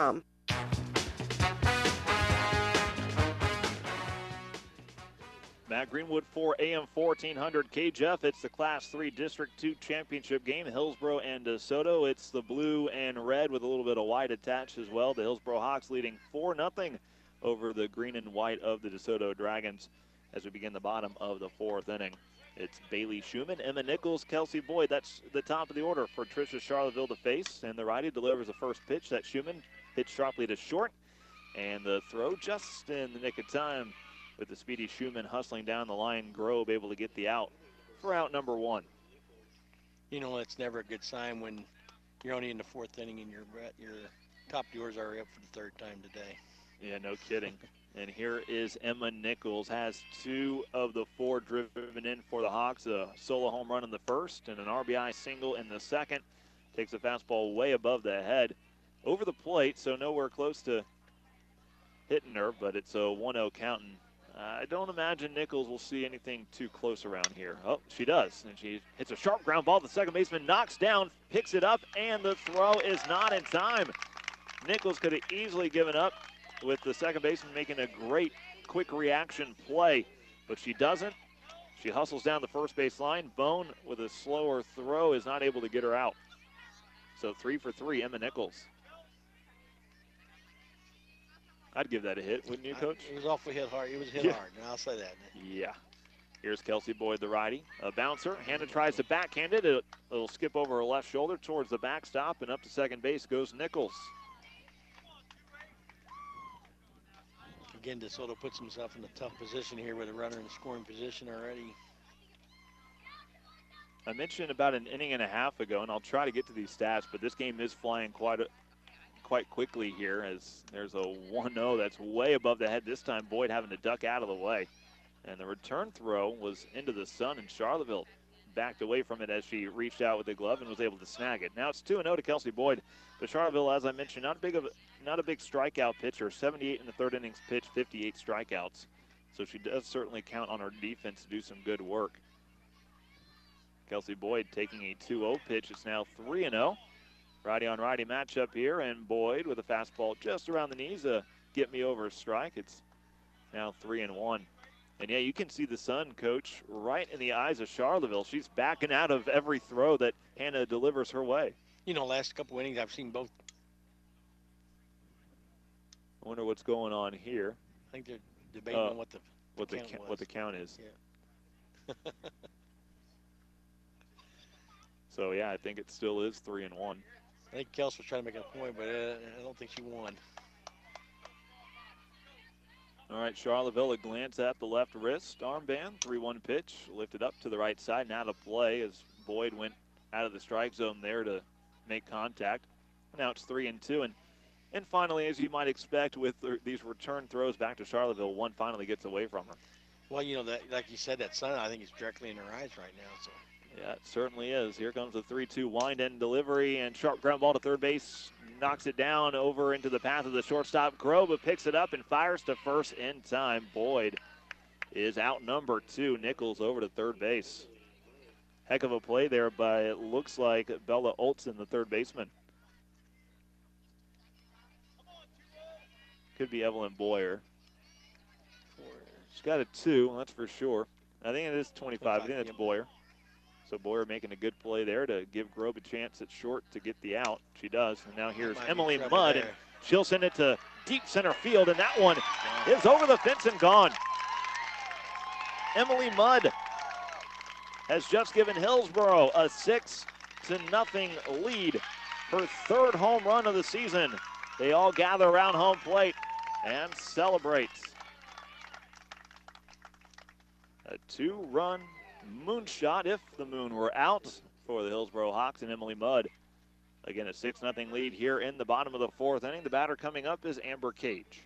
Matt Greenwood for AM 1400 KJF. It's the Class 3 District 2 Championship game, Hillsboro and DeSoto. It's the blue and red with a little bit of white attached as well. The Hillsboro Hawks leading 4-0 over the green and white of the DeSoto Dragons as we begin the bottom of the fourth inning. It's Bailey Schumann, Emma Nichols, Kelsey Boyd. That's the top of the order for Tricia Charlottesville to face. And the righty delivers the first pitch. That Schumann hits sharply to short. And the throw just in the nick of time with the speedy Schumann hustling down the line. Grobe able to get the out for out number one. You know, it's never a good sign when you're only in the fourth inning and your top viewers are up for the third time today. Yeah, no kidding. And here is Emma Nichols, has 2 of the 4 driven in for the Hawks. A solo home run in the first and an RBI single in the second. Takes a fastball way above the head. Over the plate, so nowhere close to hitting her, but it's a 1-0 count. And I don't imagine Nichols will see anything too close around here. Oh, she does. And she hits a sharp ground ball. The second baseman knocks down, picks it up, and the throw is not in time. Nichols could have easily given up with the second baseman making a great quick reaction play, but she doesn't. She hustles down the first base line. Bone with a slower throw is not able to get her out. So 3 for 3, Emma Nichols. I'd give that a hit, wouldn't you, Coach? It was awfully hit hard. It was hit hard, and I'll say that. Yeah. Here's Kelsey Boyd, the righty. A bouncer. Hannah tries to backhand it. It'll skip over her left shoulder towards the backstop, and up to second base goes Nichols. Again, DeSoto puts himself in a tough position here with a runner in scoring position already. I mentioned about an inning and a half ago, and I'll try to get to these stats, but this game is flying quite quickly here as there's a 1-0 that's way above the head. This time Boyd having to duck out of the way. And the return throw was into the sun, and Charlottesville backed away from it as she reached out with the glove and was able to snag it. Now it's 2-0 to Kelsey Boyd. But Charlottesville, as I mentioned, not a big strikeout pitcher. 78 in the third innings pitch, 58 strikeouts. So she does certainly count on her defense to do some good work. Kelsey Boyd taking a 2-0 pitch. It's now 3-0. Righty on righty matchup here, and Boyd with a fastball just around the knees, get me over a strike. It's now 3-1. And yeah, you can see the sun, Coach, right in the eyes of Charlottesville. She's backing out of every throw that Hannah delivers her way. You know, last couple innings I've seen both. I wonder what's going on here. I think they're debating on what the count is. Yeah. So yeah, I think it still is 3-1. I think Kels was trying to make a point, but I don't think she won. All right, Charlottesville, a glance at the left wrist armband. 3-1 pitch, lifted up to the right side. Now to play as Boyd went out of the strike zone there to make contact. Now it's 3-2, and And finally, as you might expect with these return throws back to Charlottesville, one finally gets away from her. Well, you know, that, like you said, that sun, I think, is directly in her eyes right now. So. Yeah, it certainly is. Here comes the 3-2 wind-end delivery, and sharp ground ball to third base. Knocks it down over into the path of the shortstop. Groba picks it up and fires to first in time. Boyd is out number 2. Nichols over to third base. Heck of a play there by, it looks like, Bella Olson, the third baseman. Could be Evelyn Boyer. She's got a 2, that's for sure. I think it is 25. I think that's Boyer. So Boyer making a good play there to give Grobe a chance at short to get the out. She does. And now here's Emily Mudd, and she'll send it to deep center field, and that one is over the fence and gone. Emily Mudd has just given Hillsboro a 6-0 lead. Her third home run of the season. They all gather around home plate and celebrate. A 2-run moonshot, if the moon were out, for the Hillsboro Hawks and Emily Mudd. Again, a 6-0 lead here in the bottom of the fourth inning. The batter coming up is Amber Cage.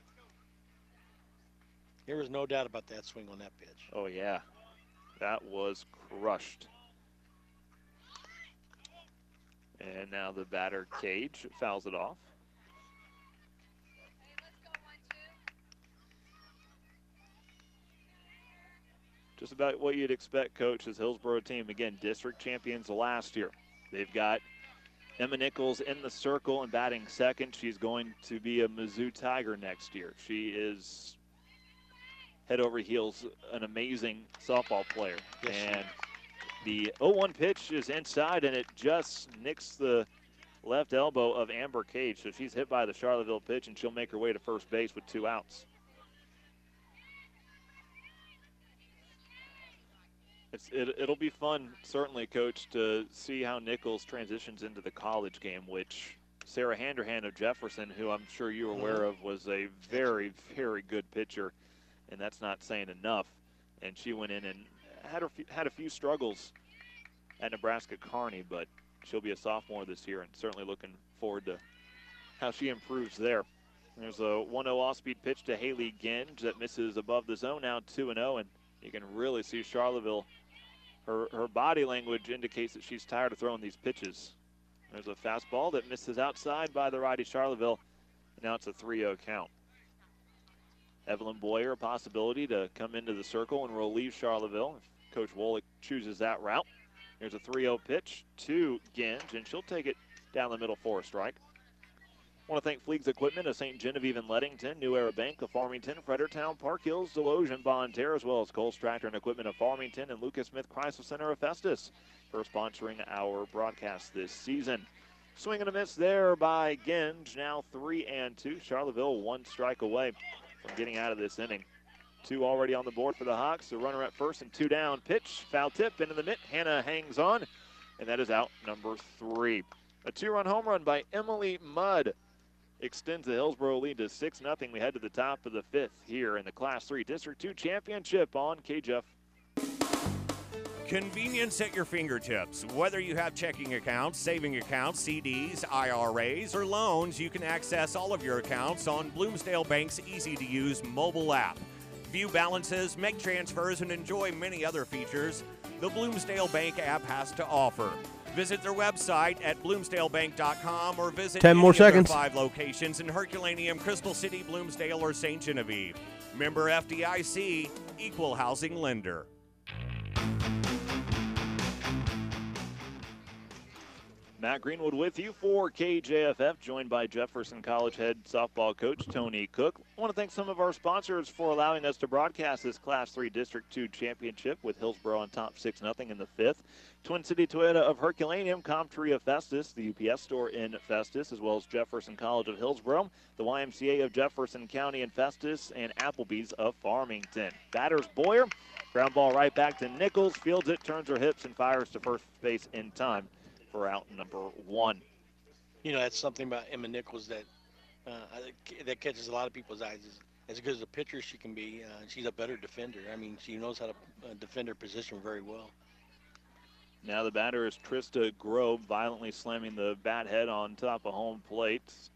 There was no doubt about that swing on that pitch. Oh, yeah. That was crushed. And now the batter, Cage, fouls it off. Just about what you'd expect, Coach, as Hillsboro team. Again, district champions last year. They've got Emma Nichols in the circle and batting second. She's going to be a Mizzou Tiger next year. She is head over heels an amazing softball player. Yes, and the 0-1 pitch is inside, and it just nicks the left elbow of Amber Cage. So she's hit by the Charlottesville pitch, and she'll make her way to first base with 2 outs. It'll be fun, certainly, Coach, to see how Nichols transitions into the college game, which Sarah Handerhan of Jefferson, who I'm sure you're aware of, was a very, very good pitcher, and that's not saying enough. And she went in and had a few struggles at Nebraska Kearney, but she'll be a sophomore this year, and certainly looking forward to how she improves there. There's a 1-0 off-speed pitch to Haley Genge that misses above the zone, now 2-0, and you can really see Charlottesville. Her body language indicates that she's tired of throwing these pitches. There's a fastball that misses outside by the righty Charlottesville. And now it's a 3-0 count. Evelyn Boyer, a possibility to come into the circle and relieve Charlottesville if Coach Wolick chooses that route. Here's a 3-0 pitch to Genge, and she'll take it down the middle for a strike. I want to thank Fleegs Equipment of St. Genevieve and Leadington, New Era Bank of Farmington, Fredericktown, Park Hills, Deloge, and Bonne Terre, as well as Coles Tractor and Equipment of Farmington and Lucas Smith Chrysler Center of Festus for sponsoring our broadcast this season. Swing and a miss there by Genge, now 3-2. Charlottesville 1 strike away from getting out of this inning. 2 already on the board for the Hawks. The runner at first and 2 down. Pitch, foul tip into the mitt. Hannah hangs on, and that is out number 3. A 2-run home run by Emily Mudd extends the Hillsboro lead to 6-0. We head to the top of the 5th here in the Class 3 District 2 Championship on KJF. Convenience at your fingertips. Whether you have checking accounts, saving accounts, CDs, IRAs, or loans, you can access all of your accounts on Bloomsdale Bank's easy-to-use mobile app. View balances, make transfers, and enjoy many other features the Bloomsdale Bank app has to offer. Visit their website at bloomsdalebank.com or visit 10 more any of their seconds. 5 locations in Herculaneum, Crystal City, Bloomsdale, or St. Genevieve. Member FDIC, Equal Housing Lender. Matt Greenwood with you for KJFF, joined by Jefferson College head softball coach Tony Cook. I want to thank some of our sponsors for allowing us to broadcast this Class 3 District 2 championship with Hillsboro on top 6-0 in the 5th. Twin City Toyota of Herculaneum, Comtree of Festus, the UPS store in Festus, as well as Jefferson College of Hillsboro, the YMCA of Jefferson County in Festus, and Applebee's of Farmington. Batters Boyer, ground ball right back to Nichols, fields it, turns her hips, and fires to first base in time for out number 1. You know, that's something about Emma Nichols that that catches a lot of people's eyes. As good as a pitcher she can be, she's a better defender. I mean, she knows how to defend her position very well. Now the batter is Trista Grobe, violently slamming the bat head on top of home plate.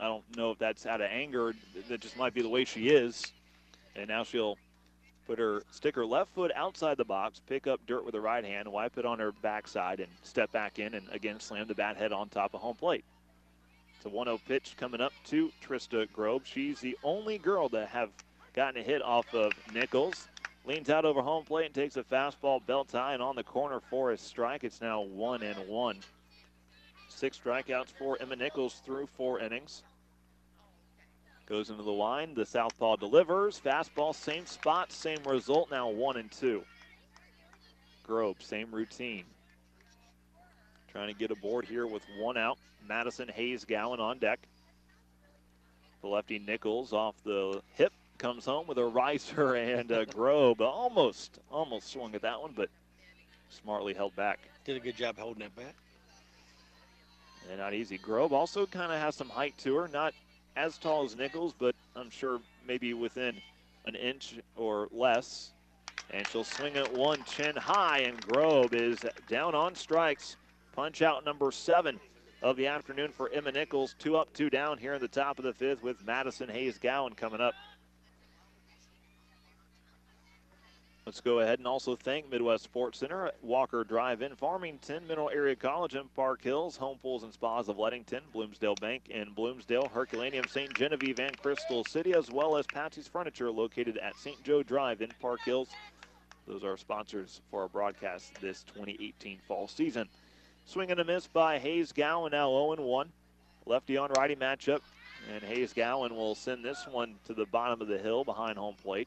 I don't know if that's out of anger. That just might be the way she is. And now she'll stick her left foot outside the box, pick up dirt with her right hand, wipe it on her backside, and step back in and again slam the bat head on top of home plate. It's a 1-0 pitch coming up to Trista Grobe. She's the only girl to have gotten a hit off of Nichols. Leans out over home plate and takes a fastball belt high and on the corner for a strike. It's now 1-1. 6 strikeouts for Emma Nichols through 4 innings. Goes into the line. The southpaw delivers. Fastball, same spot, same result. Now 1-2. Grobe, same routine. Trying to get aboard here with 1 out. Madison Hayes Gowan on deck. The lefty Nichols off the hip comes home with a riser, and Grobe almost swung at that one, but smartly held back. Did a good job holding that bat. And not easy. Grobe also kind of has some height to her. Not as tall as Nichols, but I'm sure maybe within an inch or less. And she'll swing at one chin high, and Grobe is down on strikes. Punch out number 7 of the afternoon for Emma Nichols. 2 up, 2 down here in the top of the 5th with Madison Hayes Gowan coming up. Let's go ahead and also thank Midwest Sports Center, Walker Drive-In, Farmington, Mineral Area College in Park Hills, Home Pools and Spas of Leadington, Bloomsdale Bank in Bloomsdale, Herculaneum St. Genevieve and Crystal City, as well as Patsy's Furniture located at St. Joe Drive in Park Hills. Those are sponsors for our broadcast this 2018 fall season. Swing and a miss by Hayes Gowan, now 0-1. Lefty on righty matchup, and Hayes Gowan will send this one to the bottom of the hill behind home plate.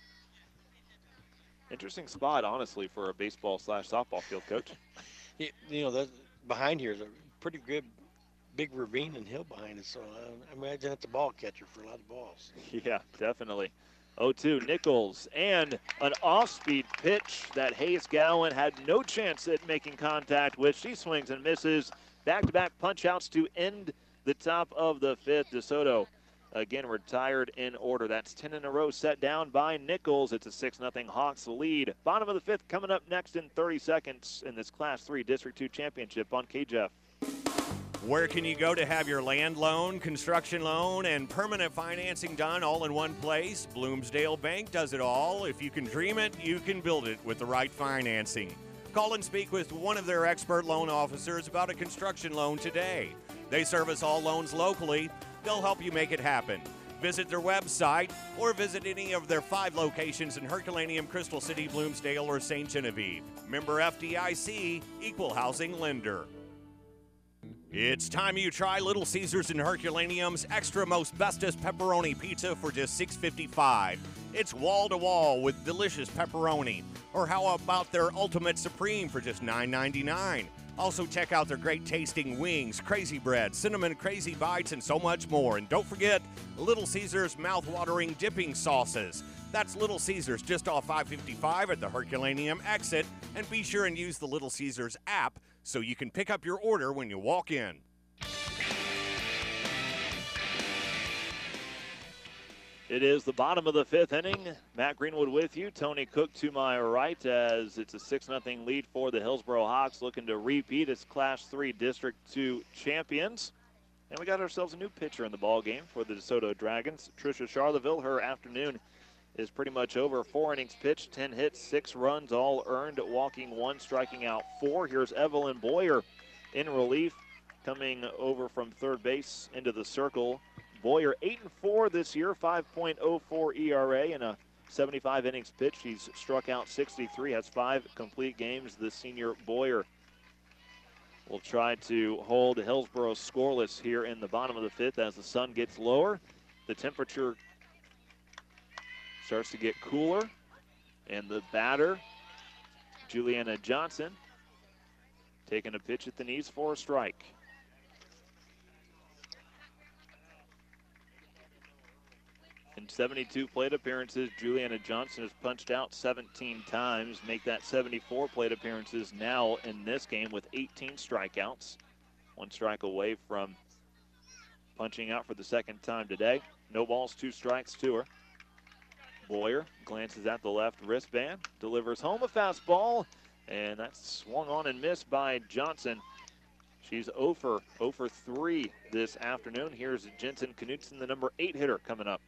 Interesting spot, honestly, for a baseball/softball field, Coach. You know, that behind here is a pretty good big ravine and hill behind it, so I imagine that's a ball catcher for a lot of balls. Yeah, definitely. 0-2, Nichols, and an off-speed pitch that Hayes Gowan had no chance at making contact with. She swings and misses. Back-to-back punch-outs to end the top of the 5th. DeSoto again retired in order. That's 10 in a row set down by Nichols. It's a 6-0 Hawks lead. Bottom of the 5th coming up next in 30 seconds in this Class 3 District 2 Championship on KJEF. Where can you go to have your land loan, construction loan, and permanent financing done all in one place? Bloomsdale Bank does it all. If you can dream it, you can build it with the right financing. Call and speak with one of their expert loan officers about a construction loan today. They service all loans locally. They'll help you make it happen. Visit their website or visit any of their 5 locations in Herculaneum, Crystal City, Bloomsdale, or St. Genevieve. Member FDIC, Equal Housing Lender. It's time you try Little Caesars in Herculaneum's Extra Most Bestest Pepperoni Pizza for just $6.55. It's wall-to-wall with delicious pepperoni. Or how about their Ultimate Supreme for just $9.99? Also check out their great tasting wings, crazy bread, cinnamon crazy bites, and so much more. And don't forget Little Caesars mouth-watering dipping sauces. That's Little Caesars just off 555 at the Herculaneum exit. And be sure and use the Little Caesars app so you can pick up your order when you walk in. It is the bottom of the 5th inning. Matt Greenwood with you. Tony Cook to my right as it's a 6-0 lead for the Hillsboro Hawks, looking to repeat as Class 3 District 2 champions. And we got ourselves a new pitcher in the ball game for the DeSoto Dragons. Tricia Charleville, her afternoon is pretty much over. 4 innings pitched, 10 hits, 6 runs, all earned, walking 1, striking out 4. Here's Evelyn Boyer in relief, coming over from third base into the circle. Boyer 8-4 this year, 5.04 ERA and a 75 innings pitched. She's struck out 63, has 5 complete games. The senior Boyer will try to hold Hillsboro scoreless here in the bottom of the 5th as the sun gets lower. The temperature starts to get cooler, and the batter, Juliana Johnson, taking a pitch at the knees for a strike. In 72 plate appearances, Juliana Johnson has punched out 17 times, make that 74 plate appearances now in this game with 18 strikeouts. 1 strike away from punching out for the 2nd time today. No balls, 2 strikes to her. Boyer glances at the left wristband, delivers home a fastball, and that's swung on and missed by Johnson. She's 0 for 3 this afternoon. Here's Jensen Knutson, the number 8 hitter, coming up.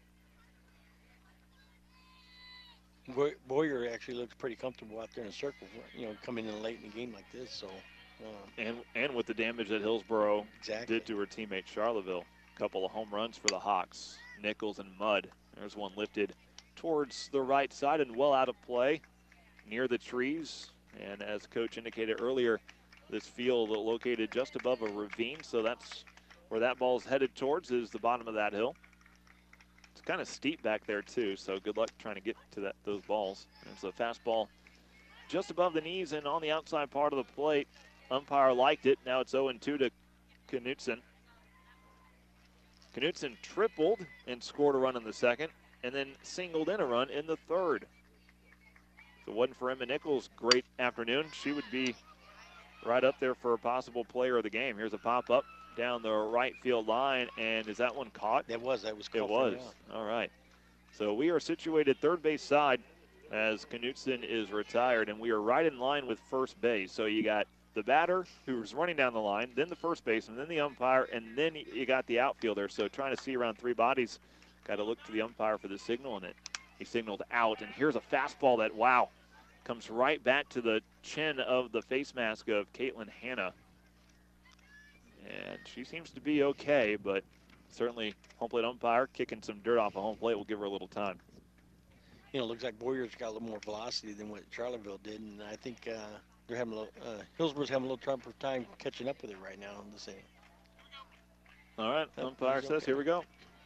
Boyer actually looks pretty comfortable out there in the circle, coming in late in the game like this. So, and with the damage that Hillsboro exactly. did to her teammate Charlottesville. A couple of home runs for the Hawks. Nichols and Mudd. There's one lifted towards the right side and well out of play near the trees. And as Coach indicated earlier, this field located just above a ravine, so that's where that ball's headed towards, is the bottom of that hill. It's kind of steep back there too, so good luck trying to get to those balls. There's a fastball just above the knees and on the outside part of the plate. Umpire liked it. Now it's 0-2 to Knutson. Knutson tripled and scored a run in the second, and then singled in a run in the third. If it wasn't for Emma Nichols' great afternoon, she would be right up there for a possible player of the game. Here's a pop-up down the right field line, and is that one caught? That was caught. It was. All right. So we are situated third base side as Knutson is retired, and we are right in line with first base. So you got the batter who's running down the line, then the first baseman, then the umpire, and then you got the outfielder. So trying to see around three bodies, got to look to the umpire for the signal, and he signaled out. And here's a fastball that, wow, comes right back to the chin of the face mask of Caitlin Hanna. And she seems to be okay, but certainly home plate umpire kicking some dirt off of home plate will give her a little time. It looks like Boyer's got a little more velocity than what Charlottesville did, and I think they're having a little, Hillsboro's having a little trouble time catching up with it right now. The same. All right, umpire says, here we go.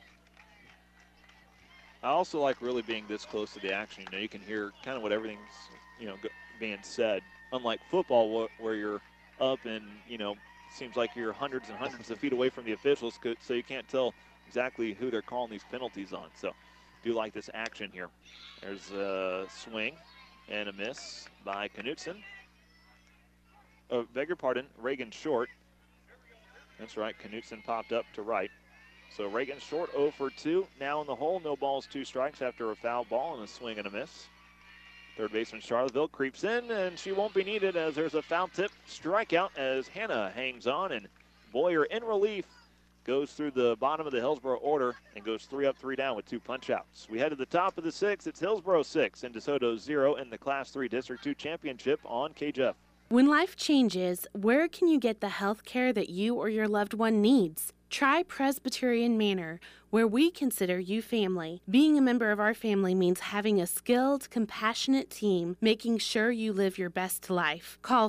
I also like really being this close to the action. You can hear kind of what everything's, being said. Unlike football, where you're up and, seems like you're hundreds and hundreds of feet away from the officials, so you can't tell exactly who they're calling these penalties on. So do like this action here. There's a swing and a miss by Knutson. Oh, beg your pardon, Reagan Short. That's right, Knutson popped up to right. So Reagan Short 0 for 2. Now in the hole, no balls, 2 strikes after a foul ball and a swing and a miss. Third baseman Charlottesville creeps in, and she won't be needed as there's a foul tip strikeout as Hanna hangs on, and Boyer in relief goes through the bottom of the Hillsboro order and goes 3 up, 3 down with 2 punch-outs. We head to the top of the 6th. It's Hillsboro 6 and DeSoto 0 in the Class 3 District 2 Championship on KJF. When life changes, where can you get the health care that you or your loved one needs? Try Presbyterian Manor, where we consider you family. Being a member of our family means having a skilled, compassionate team, making sure you live your best life. Call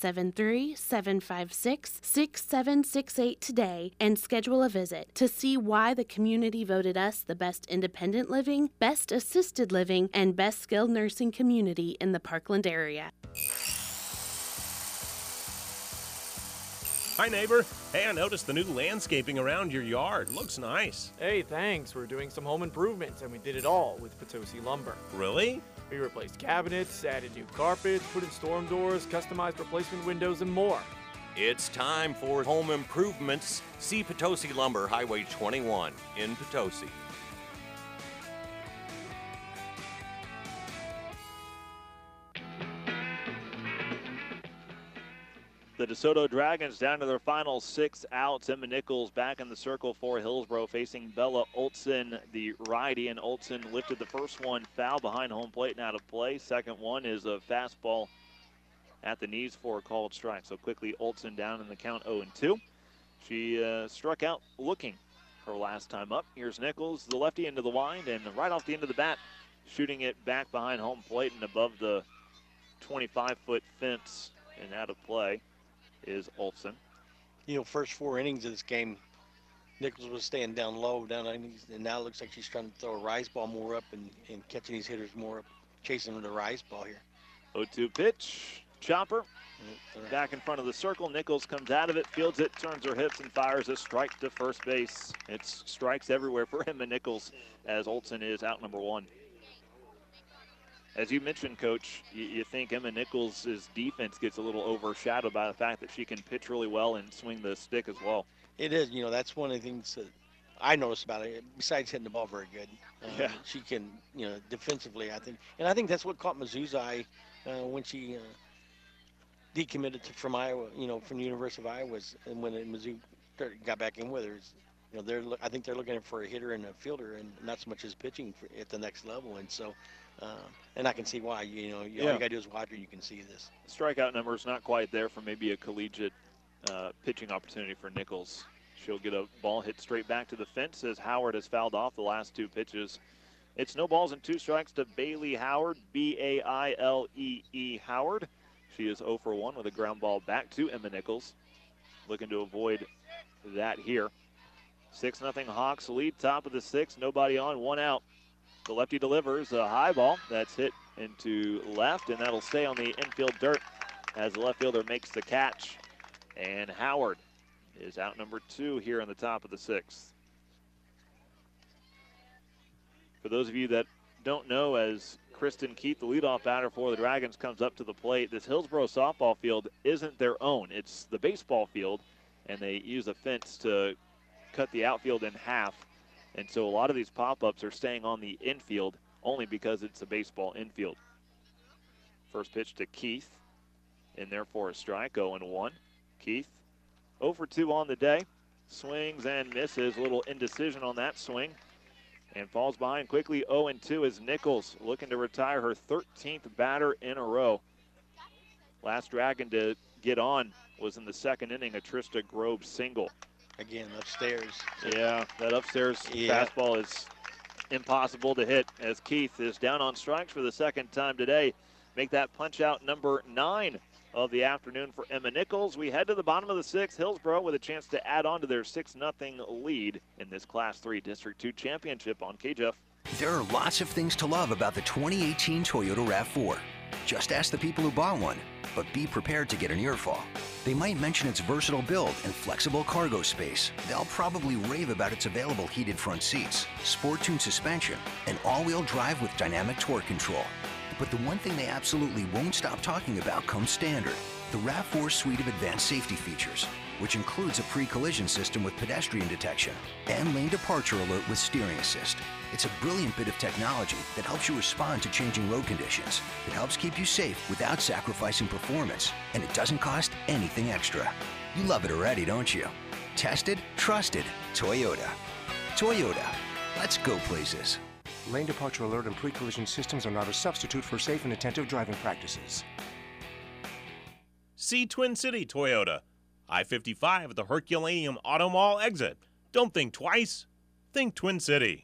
573-756-6768 today and schedule a visit to see why the community voted us the best independent living, best assisted living, and best skilled nursing community in the Parkland area. Hi, neighbor. Hey, I noticed the new landscaping around your yard. Looks nice. Hey, thanks. We're doing some home improvements, and we did it all with Potosi Lumber. Really? We replaced cabinets, added new carpets, put in storm doors, customized replacement windows, and more. It's time for home improvements. See Potosi Lumber, Highway 21 in Potosi. The DeSoto Dragons down to their final 6 outs. Emma Nichols back in the circle for Hillsboro, facing Bella Olson, the righty. And Olson lifted the first one foul behind home plate and out of play. Second one is a fastball at the knees for a called strike. So quickly Olson down in the count 0-2. She struck out looking her last time up. Here's Nichols, the lefty into the wind, and right off the end of the bat, shooting it back behind home plate and above the 25-foot fence and out of play is Olson. First 4 innings of this game, Nichols was staying down low, and now it looks like she's trying to throw a rise ball more up and catching these hitters more up, chasing the rise ball here. 0-2 pitch, chopper, back in front of the circle. Nichols comes out of it, fields it, turns her hips, and fires a strike to first base. It's strikes everywhere for Emma Nichols as Olson is out number 1. As you mentioned, Coach, you think Emma Nichols' defense gets a little overshadowed by the fact that she can pitch really well and swing the stick as well. It is. That's one of the things that I noticed about it, besides hitting the ball very good. Yeah. She can, defensively, I think. And I think that's what caught Mizzou's eye when she decommitted from Iowa, from the University of Iowa, and when Mizzou got back in with her, I think they're looking for a hitter and a fielder, and not so much as pitching at the next level. And so, and I can see why. All you gotta do is watch it, you can see this. Strikeout number is not quite there for maybe a collegiate pitching opportunity for Nichols. She'll get a ball hit straight back to the fence as Howard has fouled off the last 2 pitches. It's no balls and 2 strikes to Bailey Howard, Bailee Howard. She is 0 for 1 with a ground ball back to Emma Nichols. Looking to avoid that here. 6-0 Hawks lead, top of the 6th, nobody on, 1 out. The lefty delivers a high ball that's hit into left, and that'll stay on the infield dirt as the left fielder makes the catch. And Howard is out number 2 here in the top of the 6th. For those of you that don't know, as Kristen Keith, the leadoff batter for the Dragons, comes up to the plate, this Hillsboro softball field isn't their own. It's the baseball field, and they use a fence to cut the outfield in half. And so a lot of these pop-ups are staying on the infield only because it's a baseball infield. First pitch to Keith, in there for a strike, 0-1. Keith, 0 for 2 on the day. Swings and misses, a little indecision on that swing. And falls behind quickly, 0-2 as Nichols looking to retire her 13th batter in a row. Last Dragon to get on was in the 2nd inning, a Trista Grobe single. Again, upstairs. Yeah, that upstairs fastball is impossible to hit as Keith is down on strikes for the 2nd time today. Make that punch out number 9 of the afternoon for Emma Nichols. We head to the bottom of the 6th. Hillsboro with a chance to add on to their 6-0 lead in this Class 3 District 2 championship on KJF. There are lots of things to love about the 2018 Toyota RAV4. Just ask the people who bought one, but be prepared to get an earful. They might mention its versatile build and flexible cargo space. They'll probably rave about its available heated front seats, sport-tuned suspension, and all-wheel drive with dynamic torque control. But the one thing they absolutely won't stop talking about comes standard. The RAV4 suite of advanced safety features, which includes a pre-collision system with pedestrian detection and lane departure alert with steering assist. It's a brilliant bit of technology that helps you respond to changing road conditions. It helps keep you safe without sacrificing performance, and it doesn't cost anything extra. You love it already, don't you? Tested, trusted, Toyota. Toyota, let's go places. Lane departure alert and pre-collision systems are not a substitute for safe and attentive driving practices. See Twin City Toyota. I-55 at the Herculaneum Auto Mall exit. Don't think twice. Think Twin City.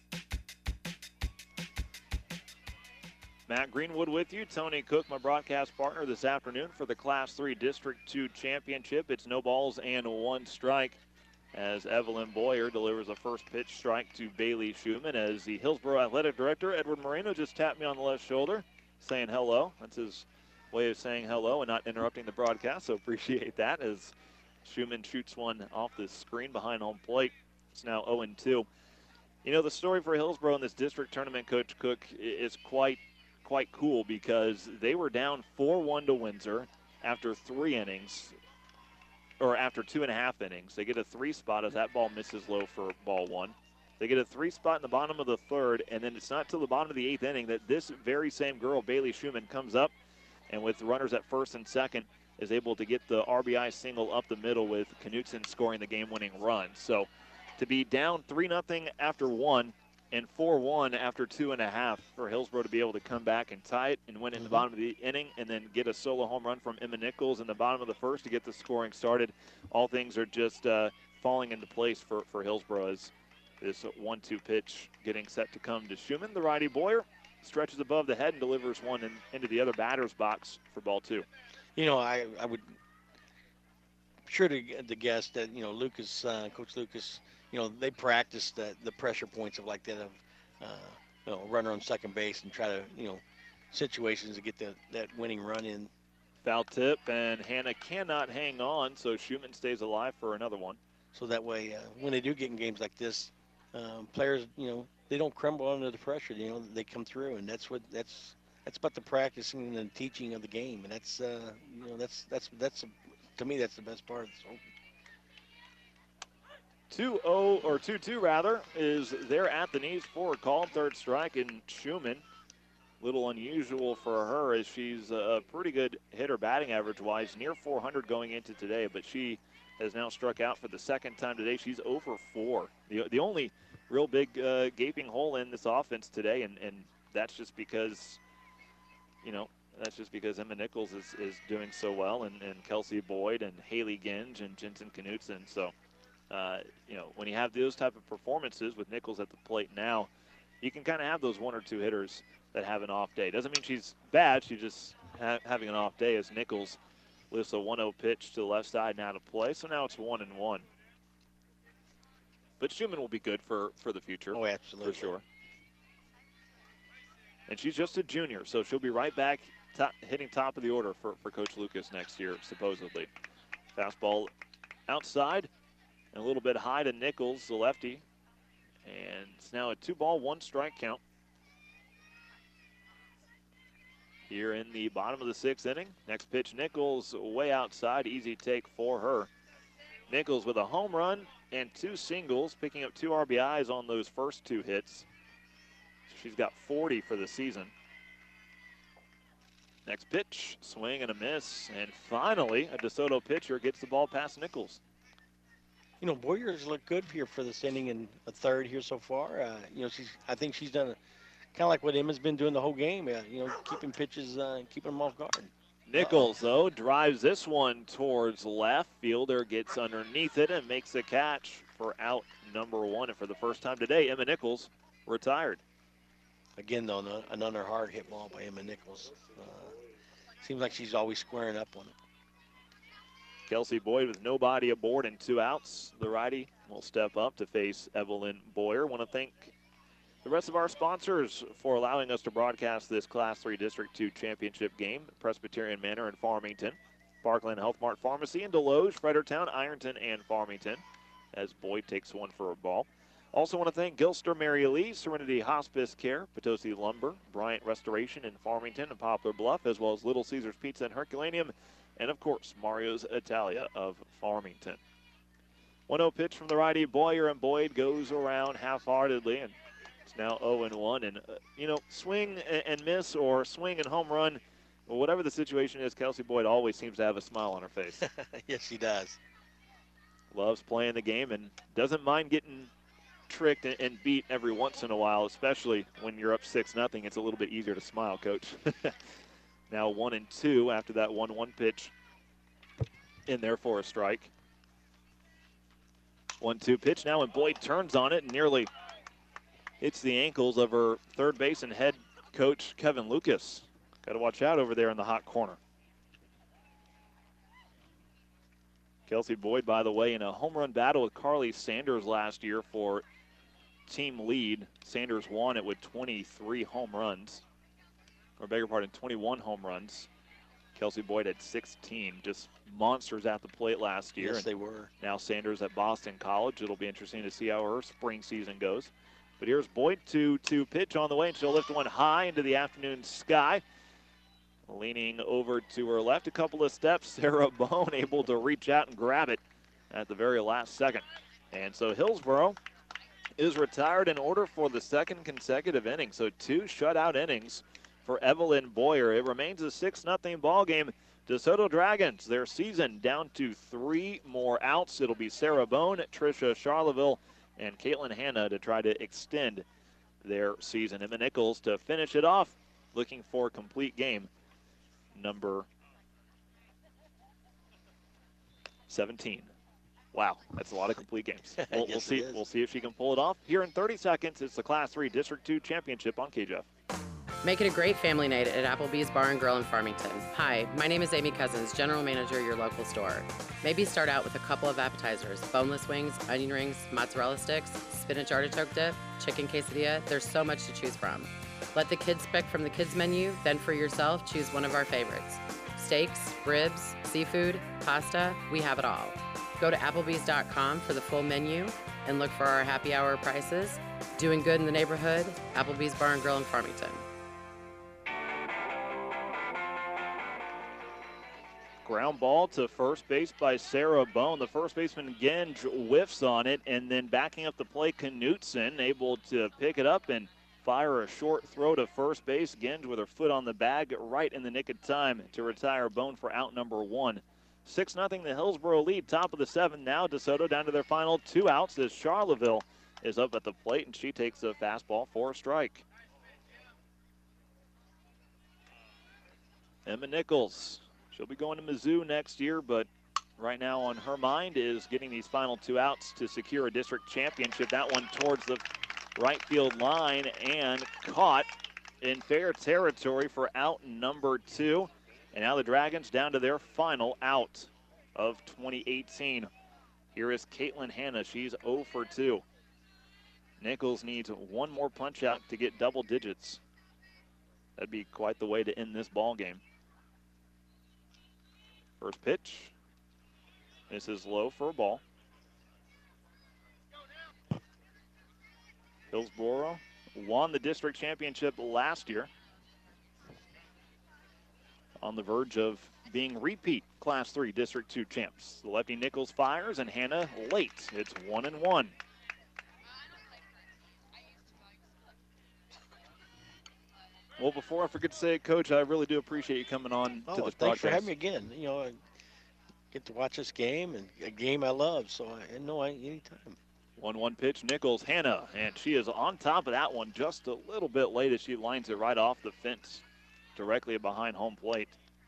Matt Greenwood with you. Tony Cook, my broadcast partner this afternoon for the Class 3 District 2 Championship. It's no balls and 1 strike as Evelyn Boyer delivers a first pitch strike to Bailey Schumann as the Hillsboro Athletic Director, Edward Moreno, just tapped me on the left shoulder saying hello. That's his way of saying hello and not interrupting the broadcast, so appreciate that as Schumann shoots one off the screen behind home plate. It's now 0-2. You know, the story for Hillsboro in this district tournament, Coach Cook, is quite cool because they were down 4-1 to Windsor after 3 innings, or after 2.5 innings. They get a 3 spot as that ball misses low for ball 1. They get a 3 spot in the bottom of the 3rd, and then it's not till the bottom of the 8th inning that this very same girl, Bailey Schumann, comes up and with runners at first and second is able to get the RBI single up the middle with Knutson scoring the game-winning run. So to be down 3-0 after 1 and 4-1 after 2.5 for Hillsboro to be able to come back and tie it and win in the bottom of the inning and then get a solo home run from Emma Nichols in the bottom of the 1st to get the scoring started. All things are just falling into place for Hillsboro as this 1-2 pitch getting set to come to Schumann. The righty Boyer stretches above the head and delivers one into the other batter's box for ball 2. You know, I would sure to guess that, you know, Lucas, Coach Lucas, you know, they practice the pressure points of like that of, you know, runner on second base and try to, you know, situations to get that winning run in. Foul tip, and Hannah cannot hang on, so Schumann stays alive for another one. So that way, when they do get in games like this, players, you know, they don't crumble under the pressure. You know, they come through, and that's about the practicing and teaching of the game, and that's you know, that's to me that's the best part. So 2-0 or 2-2 rather is there at the knees for a call, 3rd strike, and Schumann little unusual for her as she's a pretty good hitter batting average-wise, near 400 going into today, but she has now struck out for the second time today. She's over 4. The only real big gaping hole in this offense today, and that's just because, Emma Nichols is doing so well, and Kelsey Boyd and Haley Ginge and Jensen Knutson. So, when you have those type of performances with Nichols at the plate now, you can kind of have those 1 or 2 hitters that have an off day. Doesn't mean she's bad. She's just having an off day as Nichols lifts a 1-0 pitch to the left side and out of play. So now it's 1-1. But Schumann will be good for the future. Oh, absolutely. For sure. And she's just a junior, so she'll be right back hitting top of the order for Coach Lucas next year, supposedly. Fastball outside and a little bit high to Nichols, the lefty. And it's now a 2-ball, 1-strike count here in the bottom of the 6th inning. Next pitch, Nichols way outside, easy take for her. Nichols with a home run and 2 singles, picking up 2 RBIs on those first 2 hits. She's got 40 for the season. Next pitch, swing and a miss, and finally a DeSoto pitcher gets the ball past Nichols. Boyer's looked good here for this inning in a third here so far. I think she's done kind of like what Emma's been doing the whole game. Keeping pitches, keeping them off guard. Nichols, though, drives this one towards left. Fielder gets underneath it and makes the catch for out number 1. And for the first time today, Emma Nichols retired. Again, though, another hard hit ball by Emma Nichols. Seems like she's always squaring up on it. Kelsey Boyd with nobody aboard and 2 outs. The righty will step up to face Evelyn Boyer. Want to thank the rest of our sponsors for allowing us to broadcast this Class 3 District 2 championship game. Presbyterian Manor in Farmington, Parkland Health Mart Pharmacy in Deloge, Fredericktown, Ironton, and Farmington, as Boyd takes one for a ball. Also want to thank Gilster Mary Lee, Serenity Hospice Care, Potosi Lumber, Bryant Restoration in Farmington and Poplar Bluff, as well as Little Caesars Pizza and Herculaneum, and of course Mario's Italia of Farmington. 1-0 pitch from the righty Boyer, and Boyd goes around half-heartedly, and it's now 0-1. And swing and miss or swing and home run, well, whatever the situation is, Kelsey Boyd always seems to have a smile on her face. Yes, she does. Loves playing the game and doesn't mind getting tricked and beat every once in a while, especially when you're up 6-0. It's a little bit easier to smile, Coach. Now 1-2 after that 1-1 pitch in there for a strike. 1-2 pitch now, and Boyd turns on it and nearly hits the ankles of her third base and head coach, Kevin Lucas. Got to watch out over there in the hot corner. Kelsey Boyd, by the way, in a home run battle with Carly Sanders last year for team lead. Sanders won it with 23 home runs. Or beg your pardon, 21 home runs. Kelsey Boyd had 16. Just monsters at the plate last year. Yes, they were. Now Sanders at Boston College. It'll be interesting to see how her spring season goes. But here's Boyd to pitch on the way, and she'll lift one high into the afternoon sky. Leaning over to her left a couple of steps, Sarah Bone able to reach out and grab it at the very last second. And so Hillsboro is retired in order for the second consecutive inning. So 2 shutout innings for Evelyn Boyer. It remains a 6-0 ball game. DeSoto Dragons, their season down to 3 more outs. It'll be Sarah Bone, Tricia Charleville, and Caitlin Hanna to try to extend their season. Emma Nichols to finish it off, looking for a complete game number 17. Wow, that's a lot of complete games. We'll see. We'll see if she can pull it off. Here in 30 seconds, it's the Class 3 District 2 Championship on KJF. Make it a great family night at Applebee's Bar and Grill in Farmington. Hi, my name is Amy Cousins, General Manager at your local store. Maybe start out with a couple of appetizers: boneless wings, onion rings, mozzarella sticks, spinach artichoke dip, chicken quesadilla. There's so much to choose from. Let the kids pick from the kids menu, then for yourself, choose one of our favorites. Steaks, ribs, seafood, pasta, we have it all. Go to Applebee's.com for the full menu and look for our happy hour prices. Doing good in the neighborhood, Applebee's Bar and Grill in Farmington. Ground ball to first base by Sarah Bone. The first baseman again whiffs on it, and then backing up the play, Knutson able to pick it up and fire a short throw to first base. Genge with her foot on the bag right in the nick of time to retire Bone for out number 1. 6-0 the Hillsboro lead, top of the 7th. Now DeSoto down to their final 2 outs as Charleville is up at the plate, and she takes a fastball for a strike. Emma Nichols, she'll be going to Mizzou next year, but right now on her mind is getting these final 2 outs to secure a district championship. That one towards the right field line and caught in fair territory for out number 2. And now the Dragons down to their final out of 2018. Here is Caitlin Hanna. She's 0 for 2. Nichols needs one more punch out to get double digits. That'd be quite the way to end this ball game. First pitch. This is low for a ball. Hillsboro won the district championship last year. On the verge of being repeat Class 3 District 2 champs. The lefty Nichols fires, and Hannah late. It's 1-1. Well, before I forget to say it, Coach, I really do appreciate you coming on to this thanks broadcast. for having me again. You know, I get to watch this game, and a game I love, so anytime. 1-1 pitch, Nichols, Hannah, and she is on top of that one just a little bit late as she lines it right off the fence, directly behind home plate.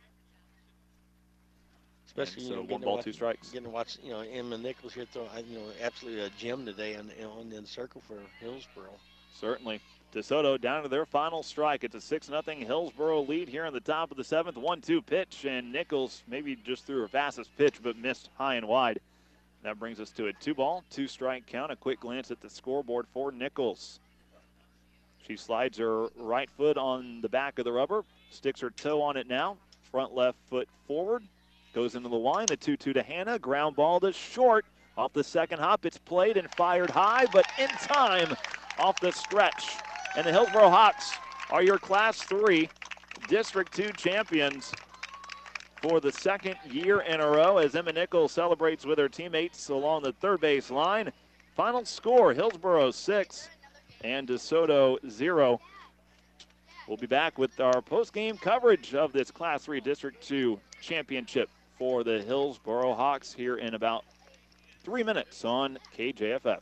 Especially, so 1 ball, 2 strikes. Getting to watch, Emma Nichols here throw, absolutely a gem today in the circle for Hillsboro. Certainly. DeSoto down to their final strike. It's a 6-0 Hillsboro lead here in the top of the 7th. 1-2 pitch, and Nichols maybe just threw her fastest pitch, but missed high and wide. That brings us to a 2 ball, 2 strike count. A quick glance at the scoreboard for Nichols. She slides her right foot on the back of the rubber, sticks her toe on it now. Front left foot forward, goes into the line. The 2-2 to Hannah. Ground ball to short. Off the second hop, it's played and fired high, but in time off the stretch. And the Hillsboro Hawks are your Class 3 District 2 champions for the 2nd year in a row as Emma Nichols celebrates with her teammates along the third base line. Final score, Hillsboro 6 and DeSoto 0. We'll be back with our post-game coverage of this Class 3 District 2 championship for the Hillsboro Hawks here in about 3 minutes on KJFF.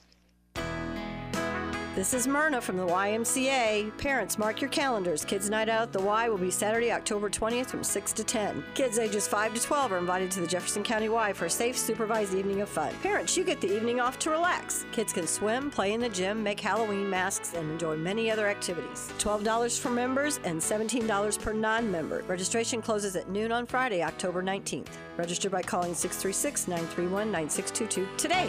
This is Myrna from the YMCA. Parents, mark your calendars. Kids Night Out at the Y will be Saturday, October 20th from 6 to 10. Kids ages 5 to 12 are invited to the Jefferson County Y for a safe, supervised evening of fun. Parents, you get the evening off to relax. Kids can swim, play in the gym, make Halloween masks, and enjoy many other activities. $12 for members and $17 per non-member. Registration closes at noon on Friday, October 19th. Register by calling 636-931-9622 today.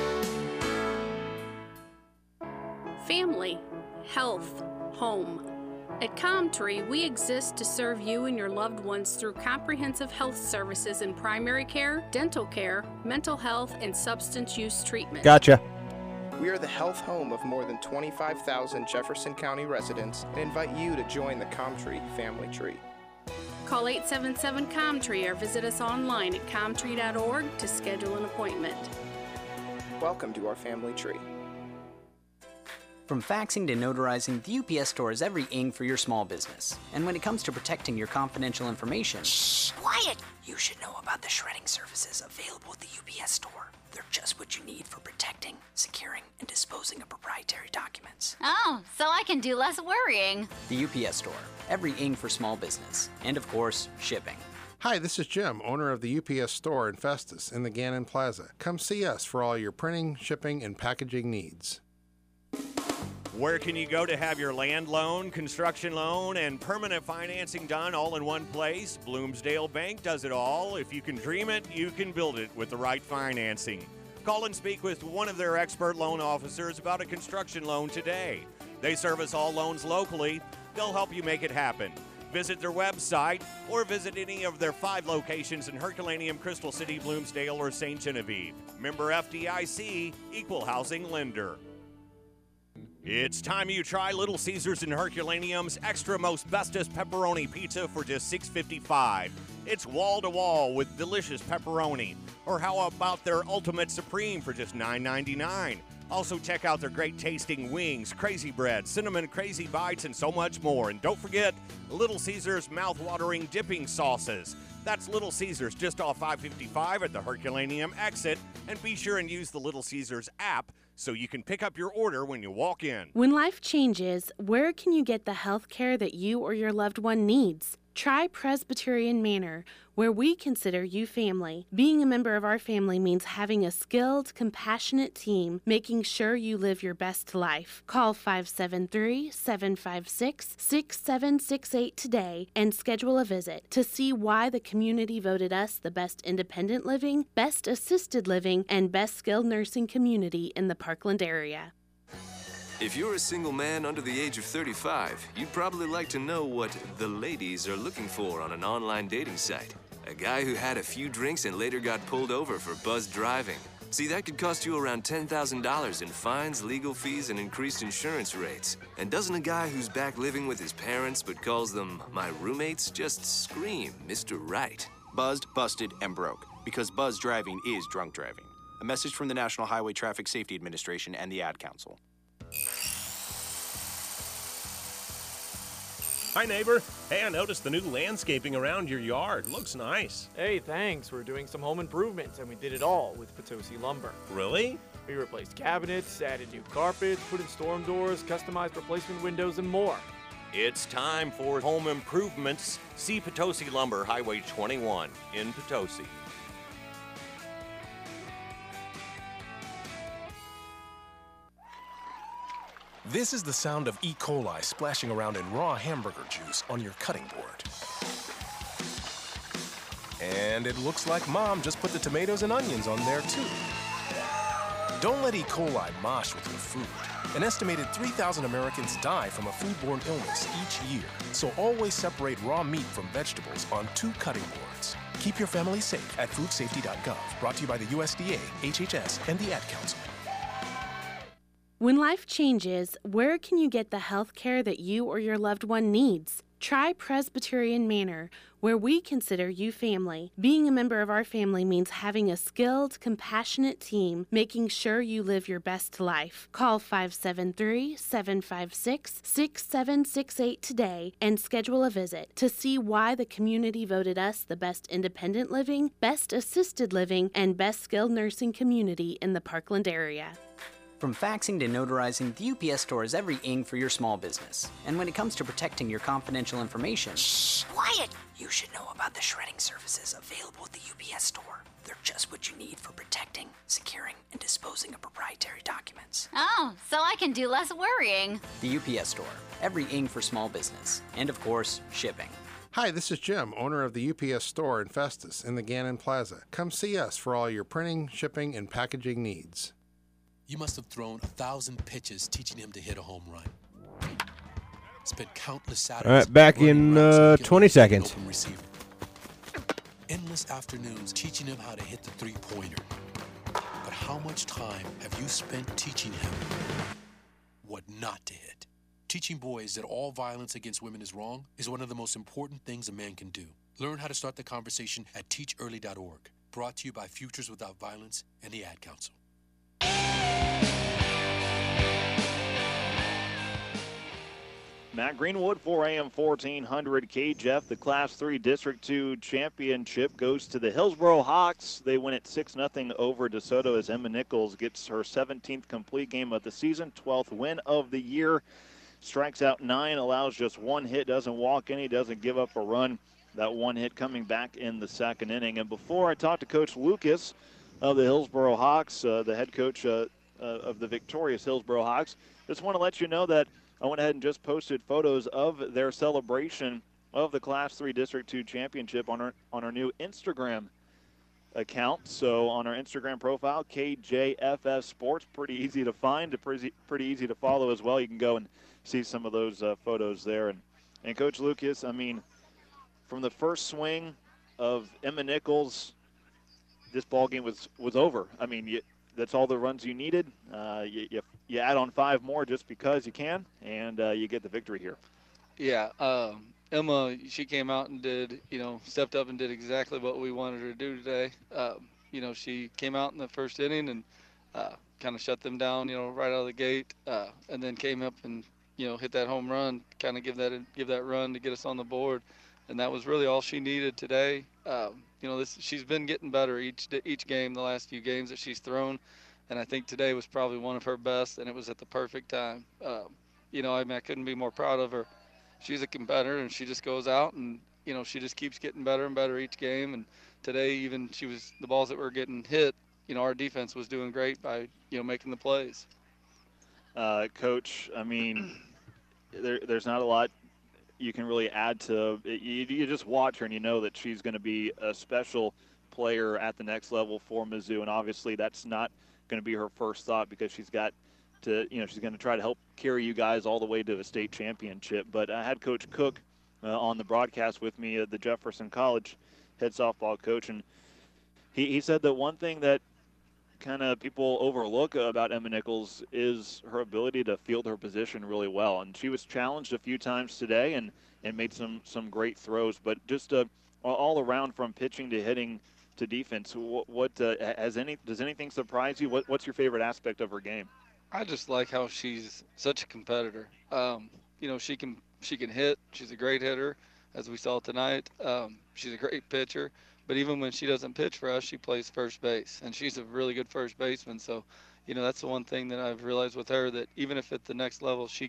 Family, health, home. At Comtree, we exist to serve you and your loved ones through comprehensive health services in primary care, dental care, mental health, and substance use treatment. Gotcha. We are the health home of more than 25,000 Jefferson County residents and invite you to join the Comtree family tree. Call 877-COMTREE or visit us online at comtree.org to schedule an appointment. Welcome to our family tree. From faxing to notarizing, the UPS Store is every ing for your small business. And when it comes to protecting your confidential information, shh, quiet! You should know about the shredding services available at the UPS Store. They're just what you need for protecting, securing, and disposing of proprietary documents. Oh, so I can do less worrying. The UPS Store, every ing for small business. And of course, shipping. Hi, this is Jim, owner of the UPS Store in Festus in the Gannon Plaza. Come see us for all your printing, shipping, and packaging needs. Where can you go to have your land loan, construction loan, and permanent financing done all in one place? Bloomsdale Bank does it all. If you can dream it, you can build it with the right financing. Call and speak with one of their expert loan officers about a construction loan today. They service all loans locally. They'll help you make it happen. Visit their website or visit any of their 5 locations in Herculaneum, Crystal City, Bloomsdale, or St. Genevieve. Member FDIC, Equal Housing Lender. It's time you try Little Caesars and Herculaneum's extra most bestest pepperoni pizza for just $6.55. It's wall-to-wall with delicious pepperoni. Or how about their Ultimate Supreme for just $9.99? Also, check out their great-tasting wings, crazy bread, cinnamon crazy bites, and so much more. And don't forget Little Caesars mouth-watering dipping sauces. That's Little Caesars just off 555 at the Herculaneum exit. And be sure and use the Little Caesars app so you can pick up your order when you walk in. When life changes, where can you get the health care that you or your loved one needs? Try Presbyterian Manor, where we consider you family. Being a member of our family means having a skilled, compassionate team, making sure you live your best life. Call 573-756-6768 today and schedule a visit to see why the community voted us the best independent living, best assisted living, and best skilled nursing community in the Parkland area. If you're a single man under the age of 35, you'd probably like to know what the ladies are looking for on an online dating site. A guy who had a few drinks and later got pulled over for buzzed driving. See, that could cost you around $10,000 in fines, legal fees, and increased insurance rates. And doesn't a guy who's back living with his parents but calls them my roommates just scream Mr. Right? Buzzed, busted, and broke. Because buzz driving is drunk driving. A message from the National Highway Traffic Safety Administration and the Ad Council. Hi, neighbor. Hey, I noticed the new landscaping around your yard. Looks nice. Hey, thanks. We're doing some home improvements, and we did it all with Potosi Lumber. Really? We replaced cabinets, added new carpets, put in storm doors, customized replacement windows, and more. It's time for home improvements. See Potosi Lumber, Highway 21 in Potosi. This is the sound of E. coli splashing around in raw hamburger juice on your cutting board. And it looks like Mom just put the tomatoes and onions on there too. Don't let E. coli mosh with your food. An estimated 3,000 Americans die from a foodborne illness each year. So always separate raw meat from vegetables on 2 cutting boards. Keep your family safe at foodsafety.gov. Brought to you by the USDA, HHS, and the Ad Council. When life changes, where can you get the health care that you or your loved one needs? Try Presbyterian Manor, where we consider you family. Being a member of our family means having a skilled, compassionate team, making sure you live your best life. Call 573-756-6768 today and schedule a visit to see why the community voted us the best independent living, best assisted living, and best skilled nursing community in the Parkland area. From faxing to notarizing, the UPS Store is every ing for your small business. And when it comes to protecting your confidential information... Shh, quiet! You should know about the shredding services available at the UPS Store. They're just what you need for protecting, securing, and disposing of proprietary documents. Oh, so I can do less worrying. The UPS Store, every ing for small business. And of course, shipping. Hi, this is Jim, owner of the UPS Store in Festus in the Gannon Plaza. Come see us for all your printing, shipping, and packaging needs. You must have thrown 1,000 pitches teaching him to hit a home run. Spent countless Saturdays. All right, back in 20 seconds. Endless afternoons teaching him how to hit the three-pointer. But how much time have you spent teaching him what not to hit? Teaching boys that all violence against women is wrong is one of the most important things a man can do. Learn how to start the conversation at teachearly.org. Brought to you by Futures Without Violence and the Ad Council. Matt Greenwood, 4 AM 1400 KJF. The Class 3 District 2 championship goes to the Hillsboro Hawks. They win it 6-0 over DeSoto as Emma Nichols gets her 17th complete game of the season, 12th win of the year. Strikes out 9, allows just 1 hit, doesn't walk any, doesn't give up a run. That 1 hit coming back in the second inning. And before I talk to Coach Lucas of the Hillsboro Hawks, the head coach of the victorious Hillsboro Hawks, just want to let you know that I went ahead and just posted photos of their celebration of the Class 3 District 2 championship on our new Instagram account. So on our Instagram profile, KJFF Sports, pretty easy to find, pretty easy to follow as well. You can go and see some of those photos there. And Coach Lucas, I mean, from the first swing of Emma Nichols, this ball game was over. I mean, that's all the runs you needed. You add on 5 more just because you can, and you get the victory here. Yeah, Emma, she came out and did, stepped up and did exactly what we wanted her to do today. She came out in the first inning and kind of shut them down, right out of the gate, and then came up and, hit that home run, kind of give that run to get us on the board, and that was really all she needed today. She's been getting better each game, the last few games that she's thrown, and I think today was probably one of her best, and it was at the perfect time. I couldn't be more proud of her. She's a competitor, and she just goes out and, she just keeps getting better and better each game. And today, even the balls that were getting hit, our defense was doing great by, making the plays. Coach, I mean, there's not a lot you can really add to it. You just watch her and you know that she's going to be a special player at the next level for Mizzou. And obviously that's not going to be her first thought, because she's got to, she's going to try to help carry you guys all the way to the state championship. But I had Coach Cook on the broadcast with me, the Jefferson College head softball coach, and he said that one thing that kind of people overlook about Emma Nichols is her ability to field her position really well. And she was challenged a few times today and made some great throws. But just all around, from pitching to hitting to defense, does anything surprise you? What's your favorite aspect of her game? I just like how she's such a competitor. She can hit. She's a great hitter, as we saw tonight. She's a great pitcher. But even when she doesn't pitch for us, she plays first base, and she's a really good first baseman. So, that's the one thing that I've realized with her, that even if at the next level she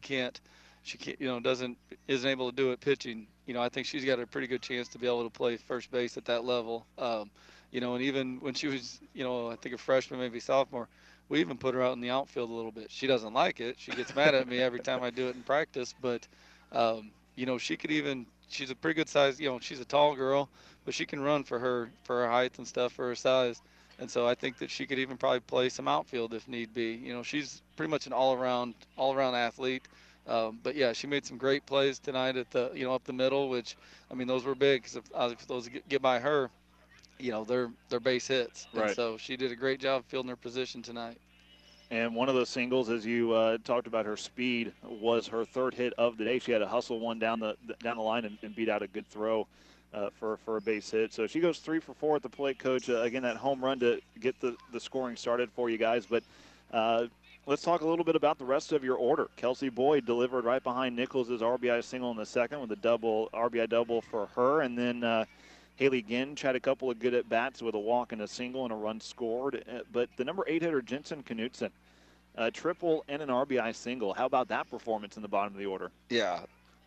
isn't able to do it pitching, I think she's got a pretty good chance to be able to play first base at that level. And even when she was, I think a freshman, maybe sophomore, we even put her out in the outfield a little bit. She doesn't like it. She gets mad at me every time I do it in practice. But, she could even, she's a pretty good size, she's a tall girl, but she can run for her height and stuff, for her size. And so I think that she could even probably play some outfield if need be. She's pretty much an all-around athlete. But yeah, she made some great plays tonight at the, up the middle, which, those were big, because if those get by her, they're base hits. Right. And so she did a great job fielding her position tonight. And one of those singles, as you talked about her speed, was her third hit of the day. She had to hustle one down the line and beat out a good throw for a base hit. So she goes 3 for 4 at the plate, Coach. Again, that home run to get the scoring started for you guys. But let's talk a little bit about the rest of your order. Kelsey Boyd delivered right behind Nichols' RBI single in the second, with a RBI double for her. And then Haley Ginge had a couple of good at-bats with a walk and a single and a run scored. But the number 8 hitter, Jensen Knutson, a triple and an RBI single. How about that performance in the bottom of the order? Yeah.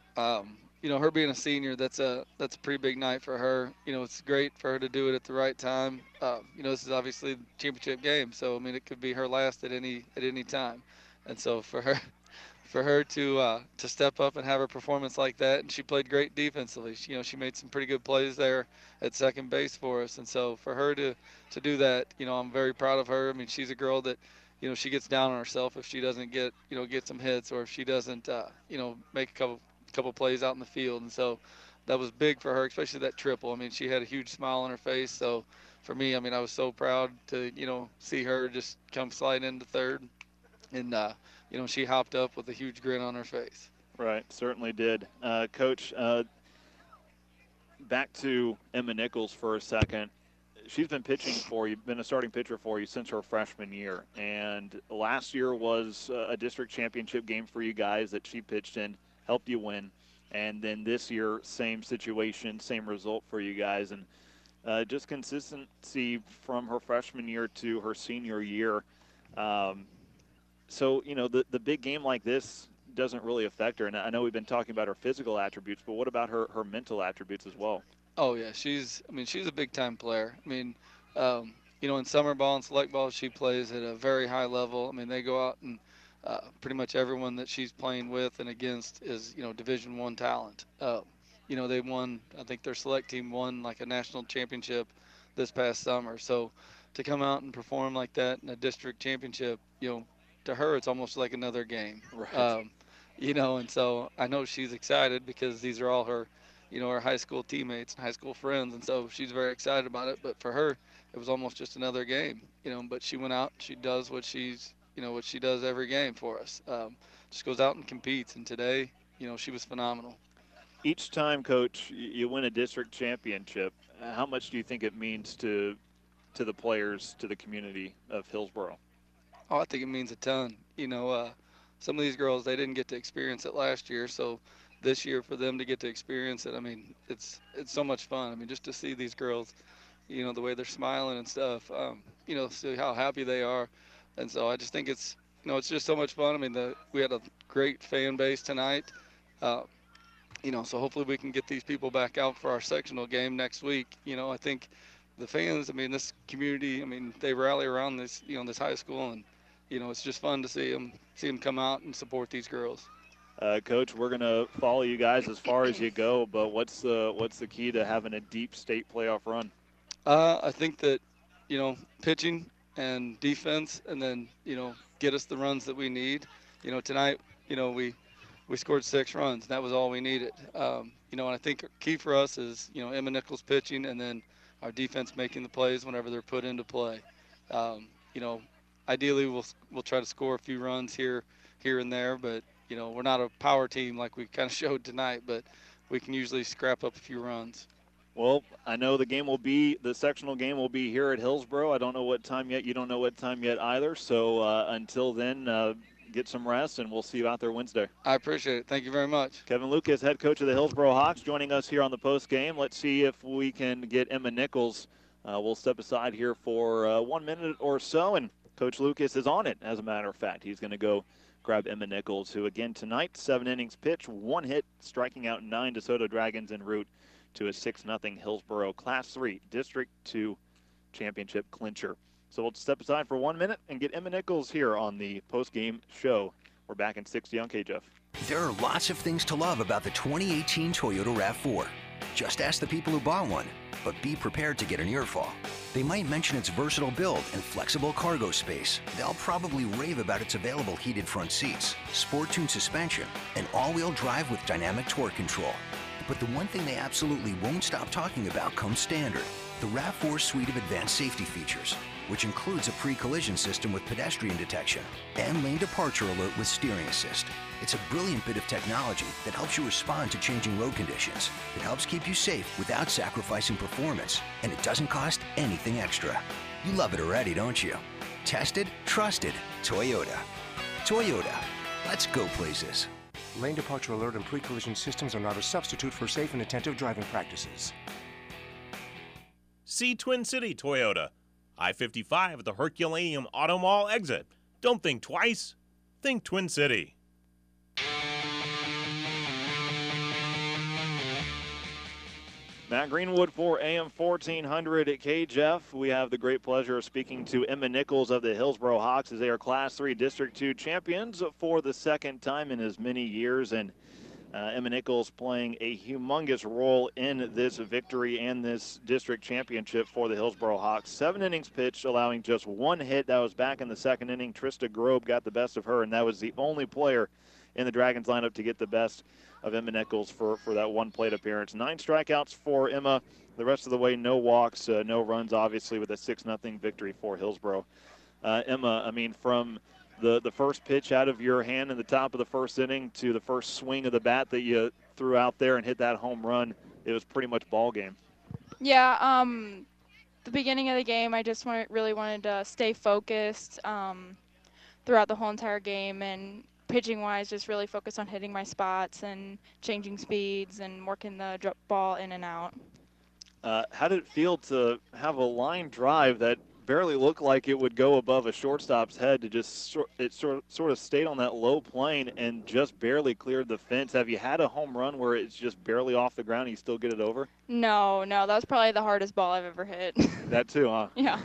Her being a senior, that's a pretty big night for her. It's great for her to do it at the right time. This is obviously the championship game, so it could be her last at any time. And so for her to step up and have a performance like that, and she played great defensively. She made some pretty good plays there at second base for us. And so for her to do that, I'm very proud of her. She's a girl that, she gets down on herself if she doesn't get some hits, or if she doesn't, make a couple plays out in the field. And so that was big for her, especially that triple. She had a huge smile on her face. So for me, I was so proud to, see her just come sliding into third. And, she hopped up with a huge grin on her face. Right, certainly did. Coach, back to Emma Nichols for a second. She's been pitching for you, been a starting pitcher for you since her freshman year. And last year was a district championship game for you guys that she pitched in, helped you win. And then this year, same situation, same result for you guys. And just consistency from her freshman year to her senior year. So, the big game like this doesn't really affect her. And I know we've been talking about her physical attributes, but what about her mental attributes as well? Oh, yeah. She's a big-time player. In summer ball and select ball, she plays at a very high level. They go out and pretty much everyone that she's playing with and against is, Division I talent. They won, I think their select team won like a national championship this past summer. So to come out and perform like that in a district championship, to her, it's almost like another game. Right. And so I know she's excited because these are all her, her high school teammates and high school friends. And so she's very excited about it. But for her, it was almost just another game, but she went out, she does what she's, what she does every game for us. Just goes out and competes. And today, she was phenomenal. Each time, Coach, you win a district championship, how much do you think it means to the players, to the community of Hillsboro? Oh, I think it means a ton. Some of these girls, they didn't get to experience it last year, so this year for them to get to experience it, I mean, it's so much fun. I mean, just to see these girls, the way they're smiling and stuff, see how happy they are. And so I just think it's just so much fun. I mean, we had a great fan base tonight. So hopefully we can get these people back out for our sectional game next week. I think the fans, I mean, this community, I mean, they rally around this, this high school, and, it's just fun to see them come out and support these girls. Coach, we're going to follow you guys as far as you go, but what's the key to having a deep state playoff run? I think that, pitching and defense, and then, get us the runs that we need. Tonight, we scored 6 runs. That was all we needed. And I think key for us is, Emma Nichols pitching, and then our defense making the plays whenever they're put into play. Ideally we'll try to score a few runs here and there, but we're not a power team like we kind of showed tonight, but we can usually scrap up a few runs. Well, I know the sectional game will be here at Hillsboro. I don't know what time yet. You don't know what time yet either. So until then, get some rest, and we'll see you out there Wednesday. I appreciate it. Thank you very much. Kevin Lucas, head coach of the Hillsboro Hawks, joining us here on the post game. Let's see if we can get Emma Nichols. We'll step aside here for 1 minute or so, and Coach Lucas is on it, as a matter of fact. He's going to go grab Emma Nichols, who again tonight, 7 innings pitched, 1 hit, striking out 9 DeSoto Dragons en route to a 6-0 Hillsboro Class 3 District 2 championship clincher. So we'll step aside for 1 minute and get Emma Nichols here on the post-game show. We're back in 60 on KJEF. There are lots of things to love about the 2018 Toyota RAV4. Just ask the people who bought one, but be prepared to get an earful. They might mention its versatile build and flexible cargo space. They'll probably rave about its available heated front seats, sport-tuned suspension, and all-wheel drive with dynamic torque control. But the one thing they absolutely won't stop talking about comes standard: the RAV4 suite of advanced safety features, which includes a pre-collision system with pedestrian detection and lane departure alert with steering assist. It's a brilliant bit of technology that helps you respond to changing road conditions. It helps keep you safe without sacrificing performance, and it doesn't cost anything extra. You love it already, don't you? Tested, trusted, Toyota. Toyota, let's go places. Lane departure alert and pre-collision systems are not a substitute for safe and attentive driving practices. See Twin City Toyota. I-55 at the Herculaneum Auto Mall exit. Don't think twice. Think Twin City. Matt Greenwood for AM 1400 at KJEF. We have the great pleasure of speaking to Emma Nichols of the Hillsboro Hawks as they are Class 3 District 2 champions for the second time in as many years. And Emma Nichols playing a humongous role in this victory and this district championship for the Hillsboro Hawks. 7 innings pitched, allowing just 1 hit. That was back in the second inning. Trista Grobe got the best of her, and that was the only player in the Dragons lineup to get the best of Emma Nichols for that 1 plate appearance. 9 strikeouts for Emma. The rest of the way, no walks, no runs, obviously, with a 6-0 victory for Hillsboro. Emma, I mean, from the first pitch out of your hand in the top of the first inning to the first swing of the bat that you threw out there and hit that home run, it was pretty much ball game. Yeah, the beginning of the game, I just really wanted to stay focused throughout the whole entire game, and pitching-wise, just really focus on hitting my spots and changing speeds and working the ball in and out. How did it feel to have a line drive that barely looked like it would go above a shortstop's head to just sort of stayed on that low plane and just barely cleared the fence? Have you had a home run where it's just barely off the ground and you still get it over? No, that was probably the hardest ball I've ever hit. That too, huh? Yeah.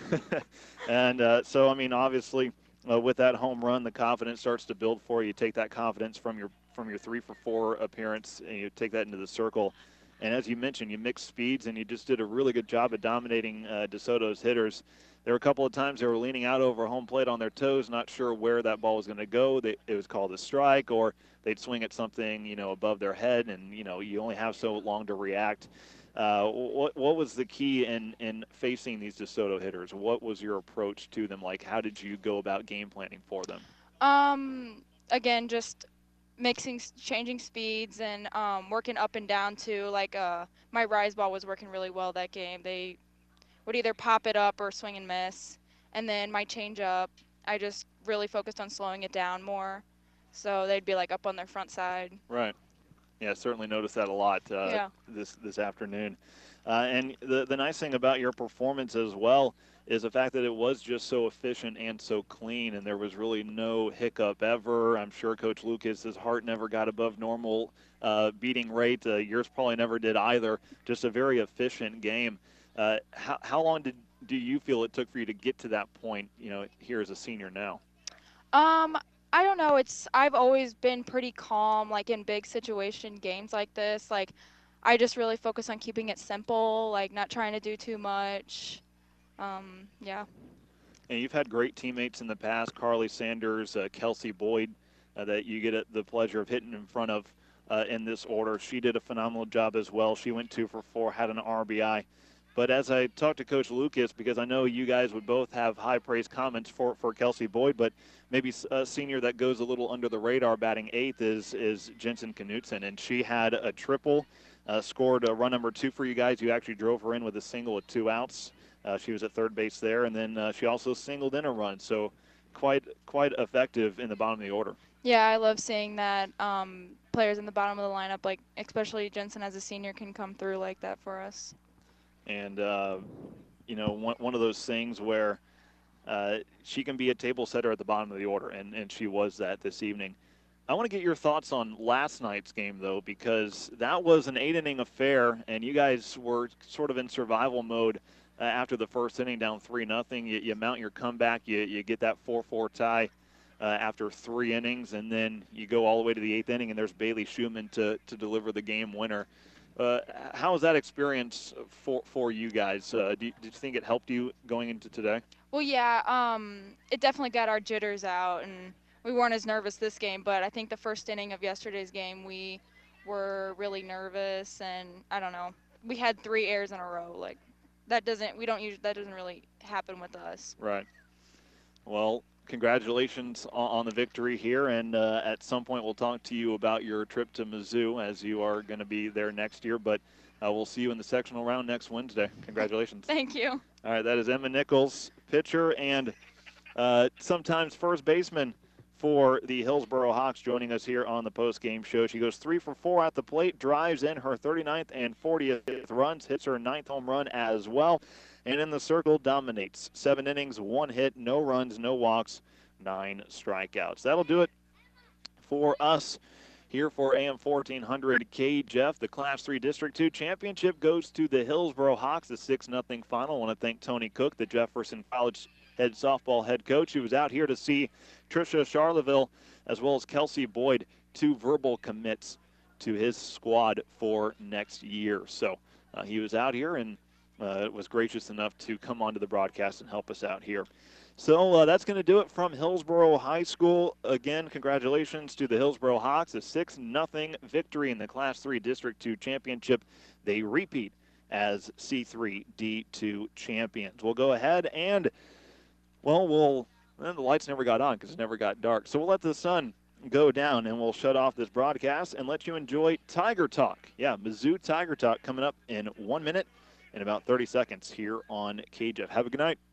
And so, I mean, obviously, with that home run, the confidence starts to build for you. You take that confidence from your 3-for-4 appearance and you take that into the circle. And as you mentioned, you mixed speeds and you just did a really good job at dominating DeSoto's hitters. There were a couple of times they were leaning out over home plate on their toes, not sure where that ball was going to go. It was called a strike, or they'd swing at something, above their head, and, you only have so long to react. What was the key in facing these DeSoto hitters? What was your approach to them? Like, how did you go about game planning for them? Again, just changing speeds and working up and down too. Like my rise ball was working really well that game. They would either pop it up or swing and miss. And then my change up, I just really focused on slowing it down more. So they'd be like up on their front side. Right. Yeah, certainly noticed that a lot this afternoon. And the nice thing about your performance as well is the fact that it was just so efficient and so clean, and there was really no hiccup ever. I'm sure Coach Lucas's heart never got above normal beating rate. Yours probably never did either. Just a very efficient game. How long do you feel it took for you to get to that point, here as a senior now? I don't know. I've always been pretty calm, like in big situation games like this. Like, I just really focus on keeping it simple, like not trying to do too much. Yeah. And you've had great teammates in the past, Carly Sanders, Kelsey Boyd, that you get the pleasure of hitting in front of in this order. She did a phenomenal job as well. She went 2 for 4, had an RBI. But as I talked to Coach Lucas, because I know you guys would both have high praise comments for Kelsey Boyd, but maybe a senior that goes a little under the radar batting 8th is Jensen Knutson. And she had a triple, scored a run number 2 for you guys. You actually drove her in with a single with 2 outs. She was at third base there, and then she also singled in a run. So quite effective in the bottom of the order. Yeah, I love seeing that players in the bottom of the lineup, like especially Jensen as a senior, can come through like that for us. And, one of those things where she can be a table setter at the bottom of the order, and she was that this evening. I want to get your thoughts on last night's game, though, because that was an 8-inning affair, and you guys were sort of in survival mode after the first inning, down 3-0. You mount your comeback. You get that 4-4 tie after 3 innings, and then you go all the way to the 8th inning, and there's Bailey Schumann to deliver the game winner. How was that experience for you guys? Did you think it helped you going into today? Well, yeah, it definitely got our jitters out, and we weren't as nervous this game, but I think the first inning of yesterday's game, we were really nervous, and I don't know. We had 3 errors in a row. Like, that doesn't really happen with us. Right. Well, congratulations on the victory here, and at some point we'll talk to you about your trip to Mizzou, as you are going to be there next year, but we'll see you in the sectional round next Wednesday. Congratulations. Thank you. All right, that is Emma Nichols, pitcher and sometimes first baseman for the Hillsboro Hawks, joining us here on the post-game show. She goes 3 for 4 at the plate, drives in her 39th and 40th runs, hits her 9th home run as well, and in the circle dominates. 7 innings, 1 hit, no runs, no walks, 9 strikeouts. That'll do it for us here for AM 1400 KJF. The Class 3 District 2 championship goes to the Hillsboro Hawks, the 6-0 final. I want to thank Tony Cook, the Jefferson College head softball head coach, who was out here to see Trisha Charleville as well as Kelsey Boyd, 2 verbal commits to his squad for next year. So he was out here and was gracious enough to come onto the broadcast and help us out here. So that's going to do it from Hillsboro High School. Again, congratulations to the Hillsboro Hawks, a 6-0 victory in the Class 3 District 2 championship. They repeat as C3 D2 champions. We'll go ahead and, the lights never got on because it never got dark. So we'll let the sun go down, and we'll shut off this broadcast and let you enjoy Tiger Talk. Yeah, Mizzou Tiger Talk coming up in 1 minute and about 30 seconds here on KJF. Have a good night.